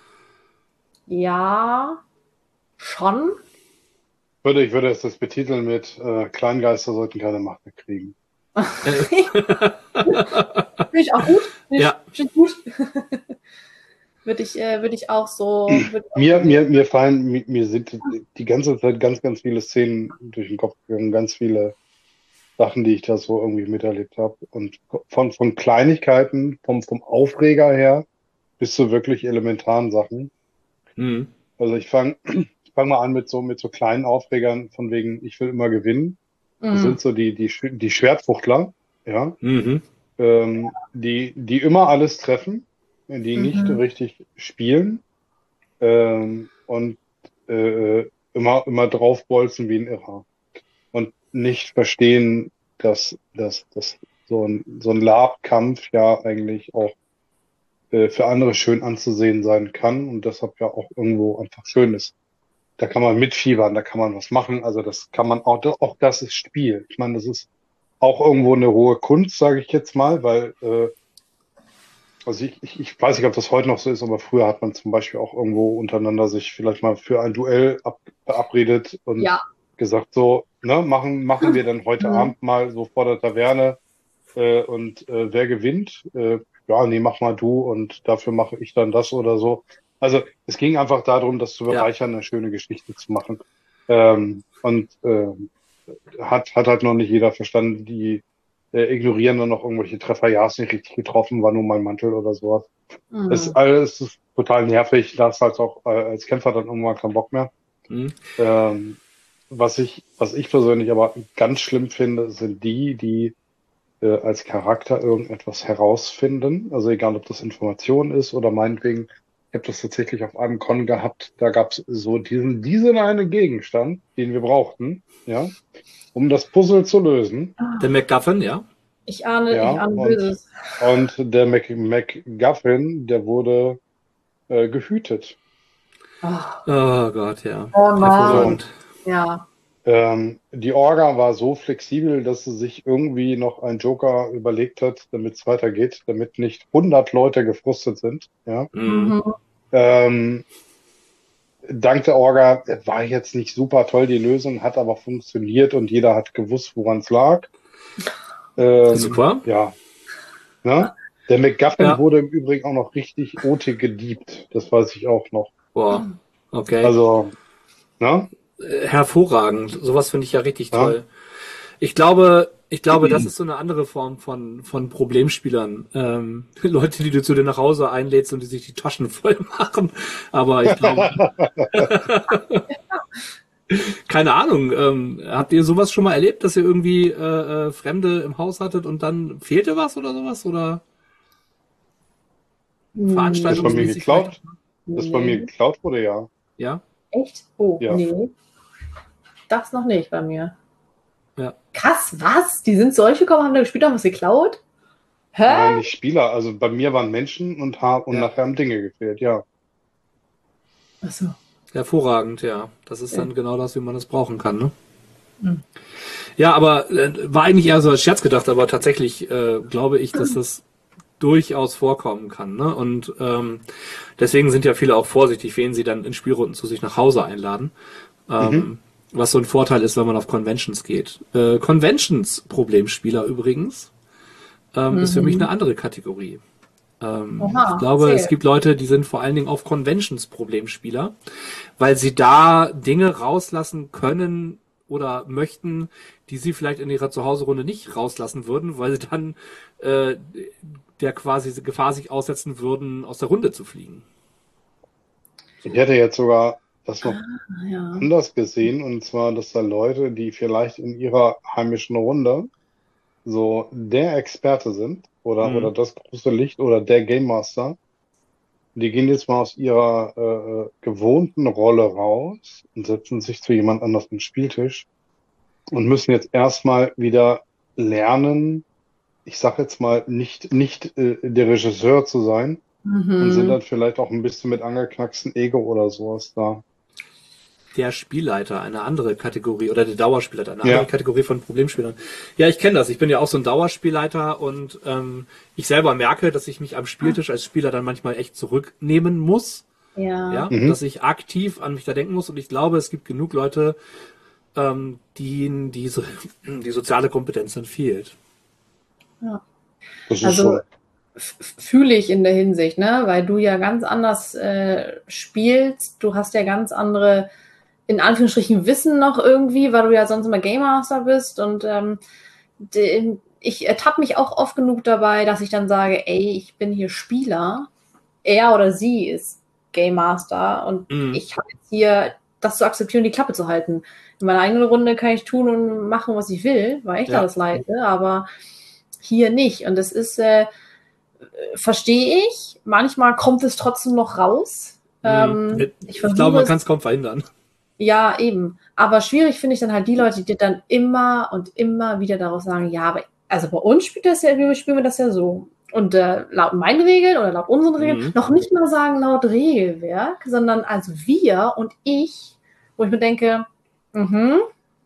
Ja, schon. Ich würde, ich würde es das betiteln mit äh, Kleingeister sollten keine Macht mehr kriegen. Finde ich auch gut. Finde ich, Ja. find ich gut. würde ich, äh, würde ich auch so. Würde ich auch Mir, so mir, mir fallen, mir, mir sind die ganze Zeit ganz, ganz viele Szenen durch den Kopf gegangen, ganz viele Sachen, die ich da so irgendwie miterlebt habe. Und von, von Kleinigkeiten, vom, vom Aufreger her, bis zu wirklich elementaren Sachen. Mhm. Also ich fange ich fang mal an mit so, mit so kleinen Aufregern, von wegen, ich will immer gewinnen. Das Mhm. sind so die, die, die Schwertfuchtler, ja, Mhm. ähm, die, die immer alles treffen, die Mhm. nicht richtig spielen, ähm, und äh, immer, immer draufbolzen wie ein Irrer. Und nicht verstehen, dass, dass, dass so ein, so ein Lab-Kampf ja eigentlich auch äh, für andere schön anzusehen sein kann und deshalb ja auch irgendwo einfach schön ist. Da kann man mitfiebern, da kann man was machen. Also das kann man auch, auch das ist Spiel. Ich meine, das ist auch irgendwo eine hohe Kunst, sage ich jetzt mal, weil, äh, also ich, ich, ich weiß nicht, ob das heute noch so ist, aber früher hat man zum Beispiel auch irgendwo untereinander sich vielleicht mal für ein Duell ab, verabredet und Ja. gesagt so, ne, machen, machen wir dann heute Mhm. Abend mal so vor der Taverne äh, und äh, wer gewinnt? Äh, ja, nee, mach mal du und dafür mache ich dann das oder so. Also es ging einfach darum, das zu bereichern, eine schöne Geschichte zu machen. Ähm, und äh, hat, hat halt noch nicht jeder verstanden, die äh, ignorieren dann noch irgendwelche Treffer, ja, ist nicht richtig getroffen, war nur mein Mantel oder sowas. Mhm. Es ist alles ist total nervig, da hast halt auch äh, als Kämpfer dann irgendwann keinen Bock mehr. Mhm. Ähm, was ich, was ich persönlich aber ganz schlimm finde, sind die, die äh, als Charakter irgendetwas herausfinden. Also egal, ob das Information ist oder meinetwegen, ich habe das tatsächlich auf einem Con gehabt, da gab es so diesen, diesen einen Gegenstand, den wir brauchten, ja, um das Puzzle zu lösen. Der MacGuffin, ja. Ich ahne, Ja, ich ahne und- Böses. Und der Mac MacGuffin, der wurde äh, gehütet. Ah, Oh Gott, ja. Oh nein. Hervorragend. ja. Ähm, die Orga war so flexibel, dass sie sich irgendwie noch einen Joker überlegt hat, damit es weitergeht, damit nicht hundert Leute gefrustet sind. Ja. Mhm. Mhm. Ähm, dank der Orga war jetzt nicht super toll die Lösung, hat aber funktioniert und jeder hat gewusst, woran es lag. Ähm, Super. Ja. Ne? Der MacGuffin Ja. wurde im Übrigen auch noch richtig O T gediebt. Das weiß ich auch noch. Boah. Okay. Also, ne? Äh, Hervorragend. Sowas finde ich ja richtig Ja. toll. Ich glaube, ich glaube, das ist so eine andere Form von, von Problemspielern. Ähm, Leute, die du zu dir nach Hause einlädst und die sich die Taschen voll machen. Aber ich glaube, keine Ahnung. Ähm, habt ihr sowas schon mal erlebt, dass ihr irgendwie äh, äh, Fremde im Haus hattet und dann fehlte was oder sowas? Oder Das bei mir veranstaltungsmäßig? geklaut. Das bei mir Nee. geklaut wurde, ja. Ja. Echt? Oh, Ja. nee. Das noch nicht bei mir. Ja. Krass, was? Die sind zurückgekommen, haben da gespielt, haben was geklaut? Hä? Nein, nicht Spieler. Also bei mir waren Menschen und, ha- und Ja. nachher haben Dinge gefehlt, ja. Achso. Hervorragend, ja. Das ist Ja. dann genau das, wie man es brauchen kann, ne? Mhm. Ja, aber äh, war eigentlich eher so als Scherz gedacht, aber tatsächlich äh, glaube ich, dass das durchaus vorkommen kann, ne? Und ähm, deswegen sind ja viele auch vorsichtig, wen sie dann in Spielrunden zu sich nach Hause einladen. Ähm, Mhm. Was so ein Vorteil ist, wenn man auf Conventions geht. Äh, Conventions-Problemspieler übrigens ähm, Mhm. ist für mich eine andere Kategorie. Ähm, Oha, ich glaube, erzähl. es gibt Leute, die sind vor allen Dingen auf Conventions Problemspieler, weil sie da Dinge rauslassen können oder möchten, die sie vielleicht in ihrer Zuhause-Runde nicht rauslassen würden, weil sie dann äh, der quasi Gefahr sich aussetzen würden, aus der Runde zu fliegen. Ich hätte jetzt sogar das noch Ah, ja. anders gesehen, und zwar, dass da Leute, die vielleicht in ihrer heimischen Runde so der Experte sind oder, Mhm. oder das große Licht oder der Game Master, die gehen jetzt mal aus ihrer äh, gewohnten Rolle raus und setzen sich zu jemand anders am Spieltisch und müssen jetzt erstmal wieder lernen, ich sag jetzt mal, nicht, nicht äh, der Regisseur zu sein und sind Mhm. dann vielleicht auch ein bisschen mit angeknacksten Ego oder sowas da. Der Spielleiter, eine andere Kategorie, oder der Dauerspielleiter, eine Ja. andere Kategorie von Problemspielern. Ja, ich kenne das. Ich bin ja auch so ein Dauerspielleiter und ähm, ich selber merke, dass ich mich am Spieltisch als Spieler dann manchmal echt zurücknehmen muss. Ja. Ja, Mhm. dass ich aktiv an mich da denken muss. Und ich glaube, es gibt genug Leute, ähm, denen diese, die soziale Kompetenz dann fehlt. Ja. Das ist Also schon. f- fühle ich in der Hinsicht, ne? Weil du ja ganz anders äh, spielst. Du hast ja ganz andere, in Anführungsstrichen, Wissen noch irgendwie, weil du ja sonst immer Game Master bist. Und ähm, de, ich ertappe mich auch oft genug dabei, dass ich dann sage, ey, ich bin hier Spieler. Er oder sie ist Game Master und Mhm. ich habe jetzt hier das zu akzeptieren, die Klappe zu halten. In meiner eigenen Runde kann ich tun und machen, was ich will, weil ich Ja. da das leite, aber hier nicht. Und das ist, äh, verstehe ich, manchmal kommt es trotzdem noch raus. Ähm, Mhm. ich Ich versuche glaube, man es- kann es kaum verhindern. Ja, eben. Aber schwierig finde ich dann halt die Leute, die dann immer und immer wieder darauf sagen, ja, aber also bei uns spielt das ja, wir spielen wir das ja so. Und äh, laut meinen Regeln oder laut unseren Regeln, Mhm. noch nicht mal sagen laut Regelwerk, sondern also wir und ich, wo ich mir denke, mhm,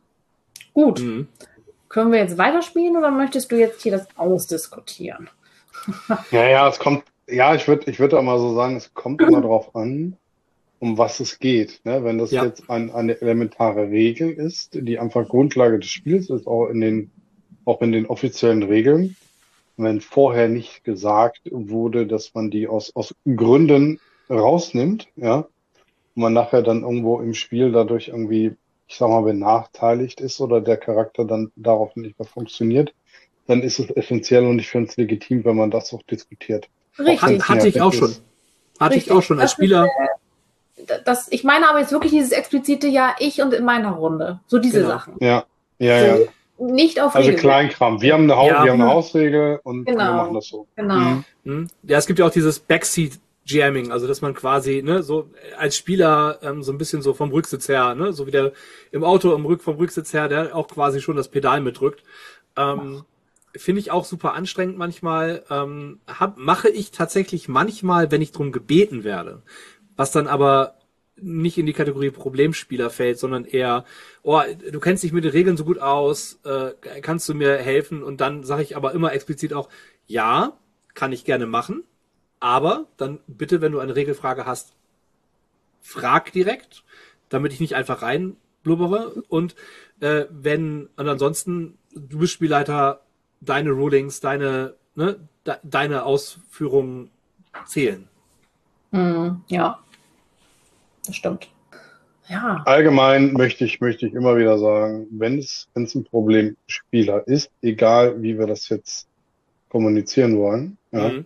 gut, Mhm. können wir jetzt weiterspielen oder möchtest du jetzt hier das ausdiskutieren? Ja, ja, es kommt, ja, ich würde, ich würde auch mal so sagen, es kommt immer darauf an, um was es geht. Ne? Wenn das Ja. jetzt ein, eine elementare Regel ist, die einfach Grundlage des Spiels ist, auch in den, auch in den offiziellen Regeln, wenn vorher nicht gesagt wurde, dass man die aus, aus Gründen rausnimmt, ja, und man nachher dann irgendwo im Spiel dadurch irgendwie, ich sag mal, benachteiligt ist oder der Charakter dann darauf nicht mehr funktioniert, dann ist es essentiell und ich finde es legitim, wenn man das auch diskutiert. Richtig. Hat, hatte ich auch schon. Hatte Richtig. ich auch schon als Das Spieler. Ist, äh, das, ich meine aber jetzt wirklich dieses explizite, ja, ich und in meiner Runde. So diese Genau. Sachen. Ja, ja, So, ja. nicht auf Also Regeln. Kleinkram. Wir haben eine, Haus Ja. wir haben eine Hausregel und Genau. wir machen das so. Genau. Mhm. Hm? Ja, es gibt ja auch dieses Backseat-Jamming, also dass man quasi ne, so als Spieler ähm, so ein bisschen so vom Rücksitz her, ne, so wie der im Auto im Rück vom Rücksitz her, der auch quasi schon das Pedal mitdrückt. Ähm, Finde ich auch super anstrengend manchmal. Ähm, hab, mache ich tatsächlich manchmal, wenn ich drum gebeten werde. Was dann aber nicht in die Kategorie Problemspieler fällt, sondern eher, oh, du kennst dich mit den Regeln so gut aus, äh, kannst du mir helfen? Und dann sage ich aber immer explizit auch, ja, kann ich gerne machen, aber dann bitte, wenn du eine Regelfrage hast, frag direkt, damit ich nicht einfach reinblubbere. Und äh, wenn, und ansonsten, du bist Spielleiter, deine Rulings, deine, ne, de, deine Ausführungen zählen. Hm, ja, das stimmt. Ja. Allgemein möchte ich, möchte ich immer wieder sagen, wenn es, wenn es ein Problemspieler ist, egal wie wir das jetzt kommunizieren wollen, ja, Mhm.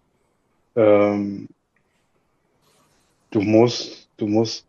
ähm, du musst, du musst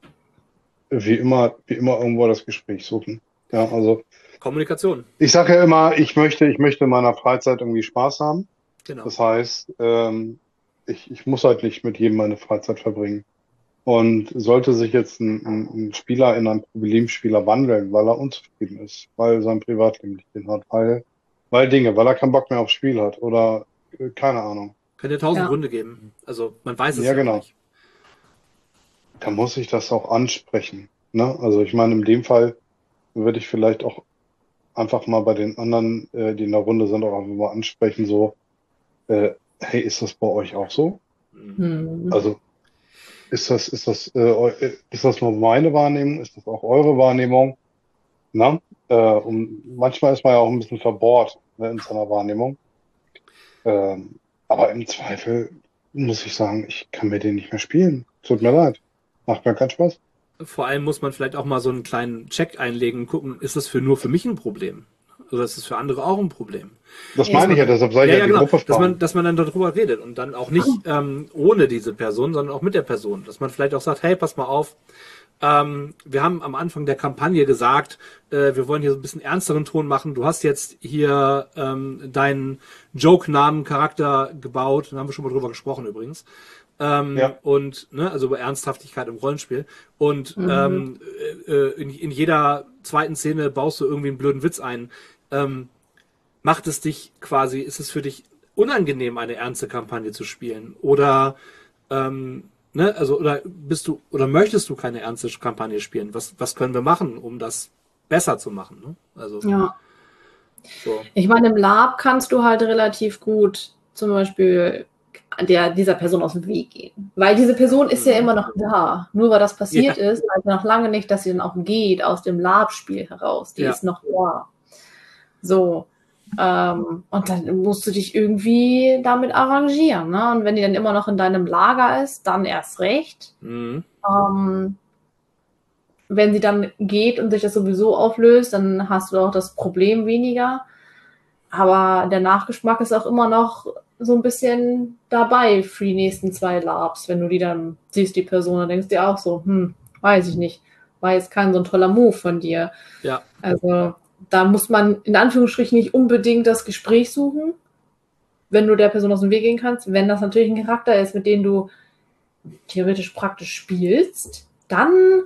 wie immer, wie immer irgendwo das Gespräch suchen. Ja, also Kommunikation. ich sage ja immer, ich möchte, ich möchte in meiner Freizeit irgendwie Spaß haben. Genau. Das heißt, ähm, ich, ich muss halt nicht mit jedem meine Freizeit verbringen. Und sollte sich jetzt ein, ein, ein Spieler in einen Problemspieler wandeln, weil er unzufrieden ist, weil sein Privatleben nicht hin hat, weil, weil Dinge, weil er keinen Bock mehr aufs Spiel hat oder äh, keine Ahnung, Kann dir tausend Ja. Gründe geben. Also man weiß es Ja, ja, genau. nicht. dann muss ich das auch ansprechen. Ne? Also ich meine, in dem Fall würde ich vielleicht auch einfach mal bei den anderen, äh, die in der Runde sind, auch einfach mal ansprechen, so, äh, hey, ist das bei euch auch so? Mhm. Hm. Also ist das, ist das, äh, eu- äh, ist das nur meine Wahrnehmung? Ist das auch eure Wahrnehmung? Na? Äh, und manchmal ist man ja auch ein bisschen verbohrt, ne, in seiner Wahrnehmung. Ähm, aber im Zweifel muss ich sagen, ich kann mir den nicht mehr spielen. Tut mir leid. Macht mir keinen Spaß. Vor allem muss man vielleicht auch mal so einen kleinen Check einlegen und gucken, ist das für nur für mich ein Problem? Oder ist es für andere auch ein Problem? Das Ja, meine ich ja, deshalb sage ich Ja, ja, ja, die genau. Gruppe Dass man, fragen. dass man dann darüber redet und dann auch nicht ähm, ohne diese Person, sondern auch mit der Person. Dass man vielleicht auch sagt, hey, pass mal auf, ähm, wir haben am Anfang der Kampagne gesagt, äh, wir wollen hier so ein bisschen ernsteren Ton machen. Du hast jetzt hier ähm, deinen Joke-Namen-Charakter gebaut. Da haben wir schon mal drüber gesprochen übrigens. Ähm, Ja. Und, ne, also über Ernsthaftigkeit im Rollenspiel. Und Mhm. ähm, äh, in, in jeder zweiten Szene baust du irgendwie einen blöden Witz ein. Ähm, macht es dich quasi, ist es für dich unangenehm, eine ernste Kampagne zu spielen? Oder, ähm, ne, also, oder bist du, oder möchtest du keine ernste Kampagne spielen? Was, was können wir machen, um das besser zu machen? Ne? Also, Ja. so. Ich meine, im Lab kannst du halt relativ gut zum Beispiel der, dieser Person aus dem Weg gehen. Weil diese Person ist ja Mhm. immer noch da. Nur weil das passiert Ja. ist, heißt noch lange nicht, dass sie dann auch geht aus dem Lab-Spiel heraus. Die Ja. ist noch da. So. Ähm, und dann musst du dich irgendwie damit arrangieren. Ne? Und wenn die dann immer noch in deinem Lager ist, dann erst recht. Mhm. Ähm, wenn sie dann geht und sich das sowieso auflöst, dann hast du auch das Problem weniger. Aber der Nachgeschmack ist auch immer noch so ein bisschen dabei für die nächsten zwei Labs. Wenn du die dann siehst, die Person, dann denkst du dir auch so, hm, weiß ich nicht. War jetzt kein so ein toller Move von dir. Ja. Also da muss man in Anführungsstrichen nicht unbedingt das Gespräch suchen, wenn du der Person aus dem Weg gehen kannst. Wenn das natürlich ein Charakter ist, mit dem du theoretisch praktisch spielst, dann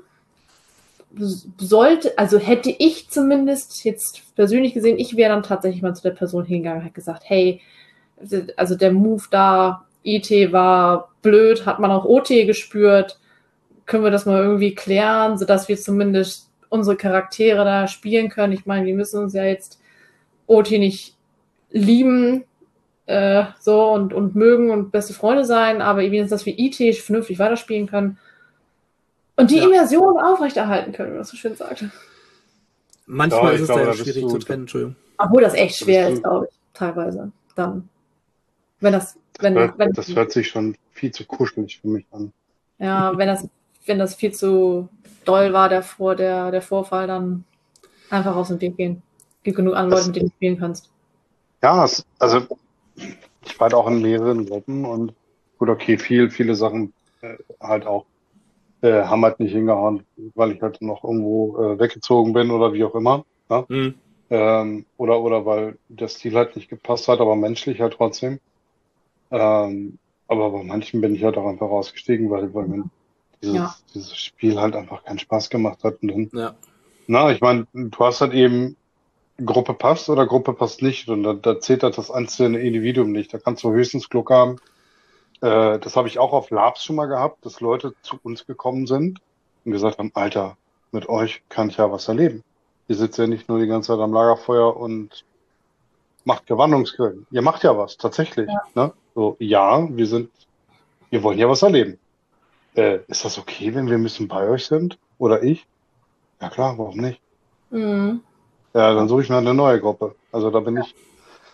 sollte, also hätte ich zumindest jetzt persönlich gesehen, ich wäre dann tatsächlich mal zu der Person hingegangen und hätte gesagt, hey, also der Move da, I T war blöd, hat man auch O T gespürt, können wir das mal irgendwie klären, sodass wir zumindest unsere Charaktere da spielen können. Ich meine, wir müssen uns ja jetzt O T nicht lieben, äh, so und, und mögen und beste Freunde sein, aber wenigstens, dass wir I T vernünftig weiterspielen können. Und die Ja. Immersion aufrechterhalten können, wie man so schön sagt. Manchmal Ja, ist ich es glaube, da da ja bist schwierig du- zu trennen, Entschuldigung. Obwohl das echt Da schwer bist ist, du- glaube ich, teilweise. Dann. Wenn das, wenn, Hört- wenn, Das hört sich schon viel zu kuschelig für mich an. ja, wenn das, wenn das viel zu doll war, der, Vor, der, der Vorfall, dann einfach aus dem Weg gehen. Gibt genug andere Das- Leute, mit denen du spielen kannst. Ja, es, also ich war halt auch in mehreren Gruppen und gut, okay, viel, viele Sachen äh, halt auch äh, haben halt nicht hingehauen, weil ich halt noch irgendwo äh, weggezogen bin oder wie auch immer. Ja? Hm. Ähm, oder, oder weil der Stil halt nicht gepasst hat, aber menschlich halt trotzdem. Ähm, aber bei manchen bin ich halt auch einfach rausgestiegen, weil, weil mir dieses, Ja. dieses Spiel halt einfach keinen Spaß gemacht hat. Und dann, Ja. na, ich meine, du hast halt eben Gruppe passt oder Gruppe passt nicht. Und da, da zählt halt das einzelne Individuum nicht. Da kannst du höchstens Glück haben. Äh, das habe ich auch auf Labs schon mal gehabt, dass Leute zu uns gekommen sind und gesagt haben, Alter, mit euch kann ich ja was erleben. Ihr sitzt ja nicht nur die ganze Zeit am Lagerfeuer und macht Gewandungsgrillen. Ihr macht ja was, tatsächlich. Ne? So, ja, wir sind, wir wollen ja was erleben. Äh, ist das okay, wenn wir ein bisschen bei euch sind? Oder ich? Ja klar, warum nicht? Mhm. Ja, dann suche ich mir eine neue Gruppe. Also da bin ich,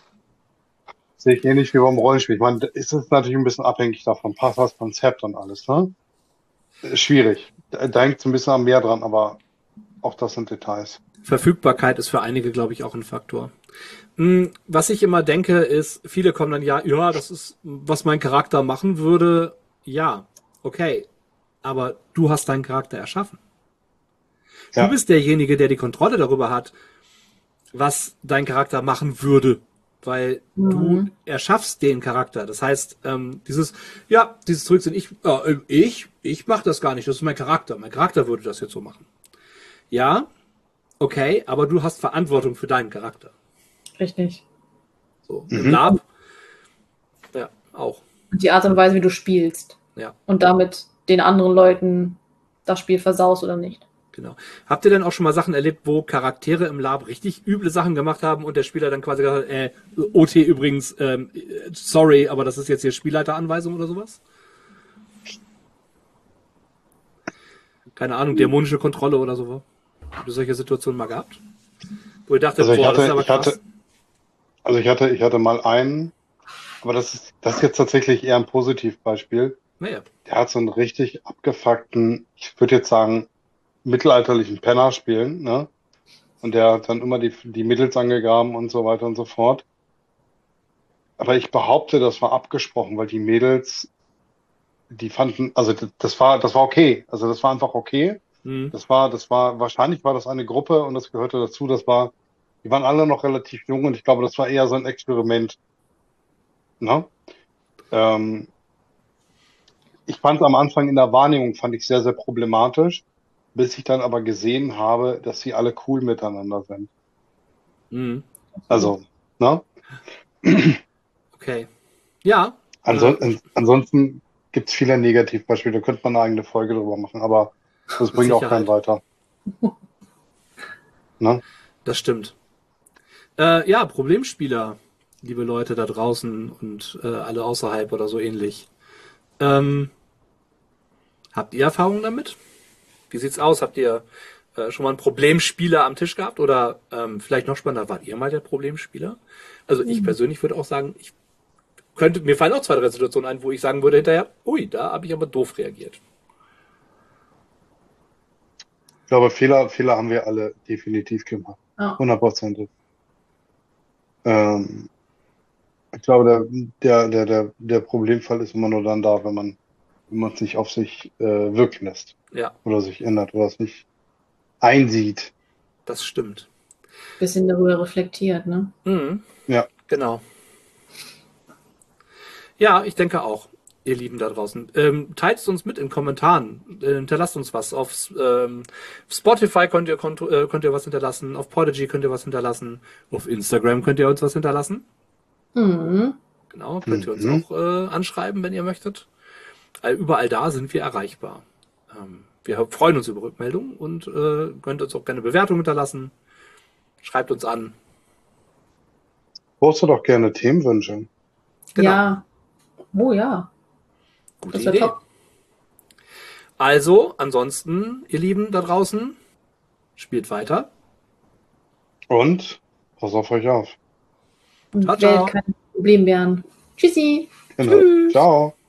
sehe ich ähnlich wie beim Rollenspiel. Ich meine, es ist natürlich ein bisschen abhängig davon, passt das Konzept und alles, ne? Äh, Schwierig. Da, da hängt es ein bisschen am Meer dran, aber auch das sind Details. Verfügbarkeit ist für einige, glaube ich, auch ein Faktor. Hm, Was ich immer denke, ist, viele kommen dann, ja, ja, das ist, was mein Charakter machen würde. Ja, okay. Aber du hast deinen Charakter erschaffen. Du Ja, bist derjenige, der die Kontrolle darüber hat, was dein Charakter machen würde. Weil du Mhm. erschaffst den Charakter. Das heißt, ähm, dieses, ja, dieses Zurücksehen, ich, äh, ich, ich mache das gar nicht, das ist mein Charakter. Mein Charakter würde das jetzt so machen. Ja, okay, aber du hast Verantwortung für deinen Charakter. Richtig. So, im mhm. Lab, ja, auch. Und die Art und Weise, wie du spielst. Ja, Und damit den anderen Leuten das Spiel versaust oder nicht. genau. Habt ihr denn auch schon mal Sachen erlebt, wo Charaktere im Lab richtig üble Sachen gemacht haben und der Spieler dann quasi gesagt hat, äh, O T übrigens, ähm, sorry, aber das ist jetzt hier Spielleiteranweisung oder sowas? Keine Ahnung, dämonische Kontrolle oder so. Habt ihr solche Situationen mal gehabt? Wo ihr dachtet, Also ich boah, das ist hatte, aber ich hatte, krass. also ich hatte, ich hatte mal einen, aber das ist, das ist jetzt tatsächlich eher ein Positivbeispiel. Naja. Der hat so einen richtig abgefuckten, ich würde jetzt sagen, mittelalterlichen Penner spielen, ne? Und der hat dann immer die, die Mädels angegraben und so weiter und so fort. Aber ich behaupte, das war abgesprochen, weil die Mädels, die fanden, also das, das war, das war okay. Also das war einfach okay. Hm. Das war, das war, wahrscheinlich war das eine Gruppe und das gehörte dazu. Das war, die waren alle noch relativ jung und ich glaube, das war eher so ein Experiment. Ne? Ähm, ich fand es am Anfang in der Wahrnehmung, fand ich sehr, sehr problematisch, bis ich dann aber gesehen habe, dass sie alle cool miteinander sind. Hm. Also, ne? Okay. Ja. Äh, Anson ansonsten gibt es viele Negativbeispiele, da könnte man eine eigene Folge drüber machen, aber das mit bringt auch keinen Sicherheit. weiter. Ne? Das stimmt. Äh, ja, Problemspieler, liebe Leute da draußen und äh, alle außerhalb oder so ähnlich. Ähm, habt ihr Erfahrungen damit? Wie sieht's aus? Habt ihr äh, schon mal einen Problemspieler am Tisch gehabt? Oder ähm, vielleicht noch spannender, wart ihr mal der Problemspieler? Also ich persönlich würde auch sagen, ich könnte, mir fallen auch zwei, drei Situationen ein, wo ich sagen würde hinterher, ui, da habe ich aber doof reagiert. Ich glaube, Fehler, Fehler haben wir alle definitiv gemacht. Ja. Hundertprozentig. Ähm, ich glaube, der, der, der, der, der Problemfall ist immer nur dann da, wenn man, wenn man es nicht auf sich äh, wirken lässt Ja, oder sich ändert oder es nicht einsieht. das stimmt. Bisschen darüber reflektiert, ne? Mhm, Ja, genau. Ja, ich denke auch, ihr Lieben da draußen. Ähm, teilt es uns mit in Kommentaren. Äh, hinterlasst uns was. Auf ähm, Spotify könnt ihr, kont äh, könnt ihr was hinterlassen. Auf Podigy könnt ihr was hinterlassen. Auf Instagram könnt ihr uns was hinterlassen. Mhm. Genau, könnt ihr uns mhm. auch äh, anschreiben, wenn ihr möchtet. All, überall da sind wir erreichbar. Ähm, wir freuen uns über Rückmeldungen und äh, könnt uns auch gerne Bewertungen hinterlassen. Schreibt uns an. Poste doch gerne Themenwünsche. Genau. Ja. Oh ja. Gute Das wäre Idee. top. Also, ansonsten, ihr Lieben da draußen, spielt weiter. Und pass auf euch auf. Und Ciao, wählt ciao. keine Problembären. Tschüssi. Genau. Tschüss. Ciao.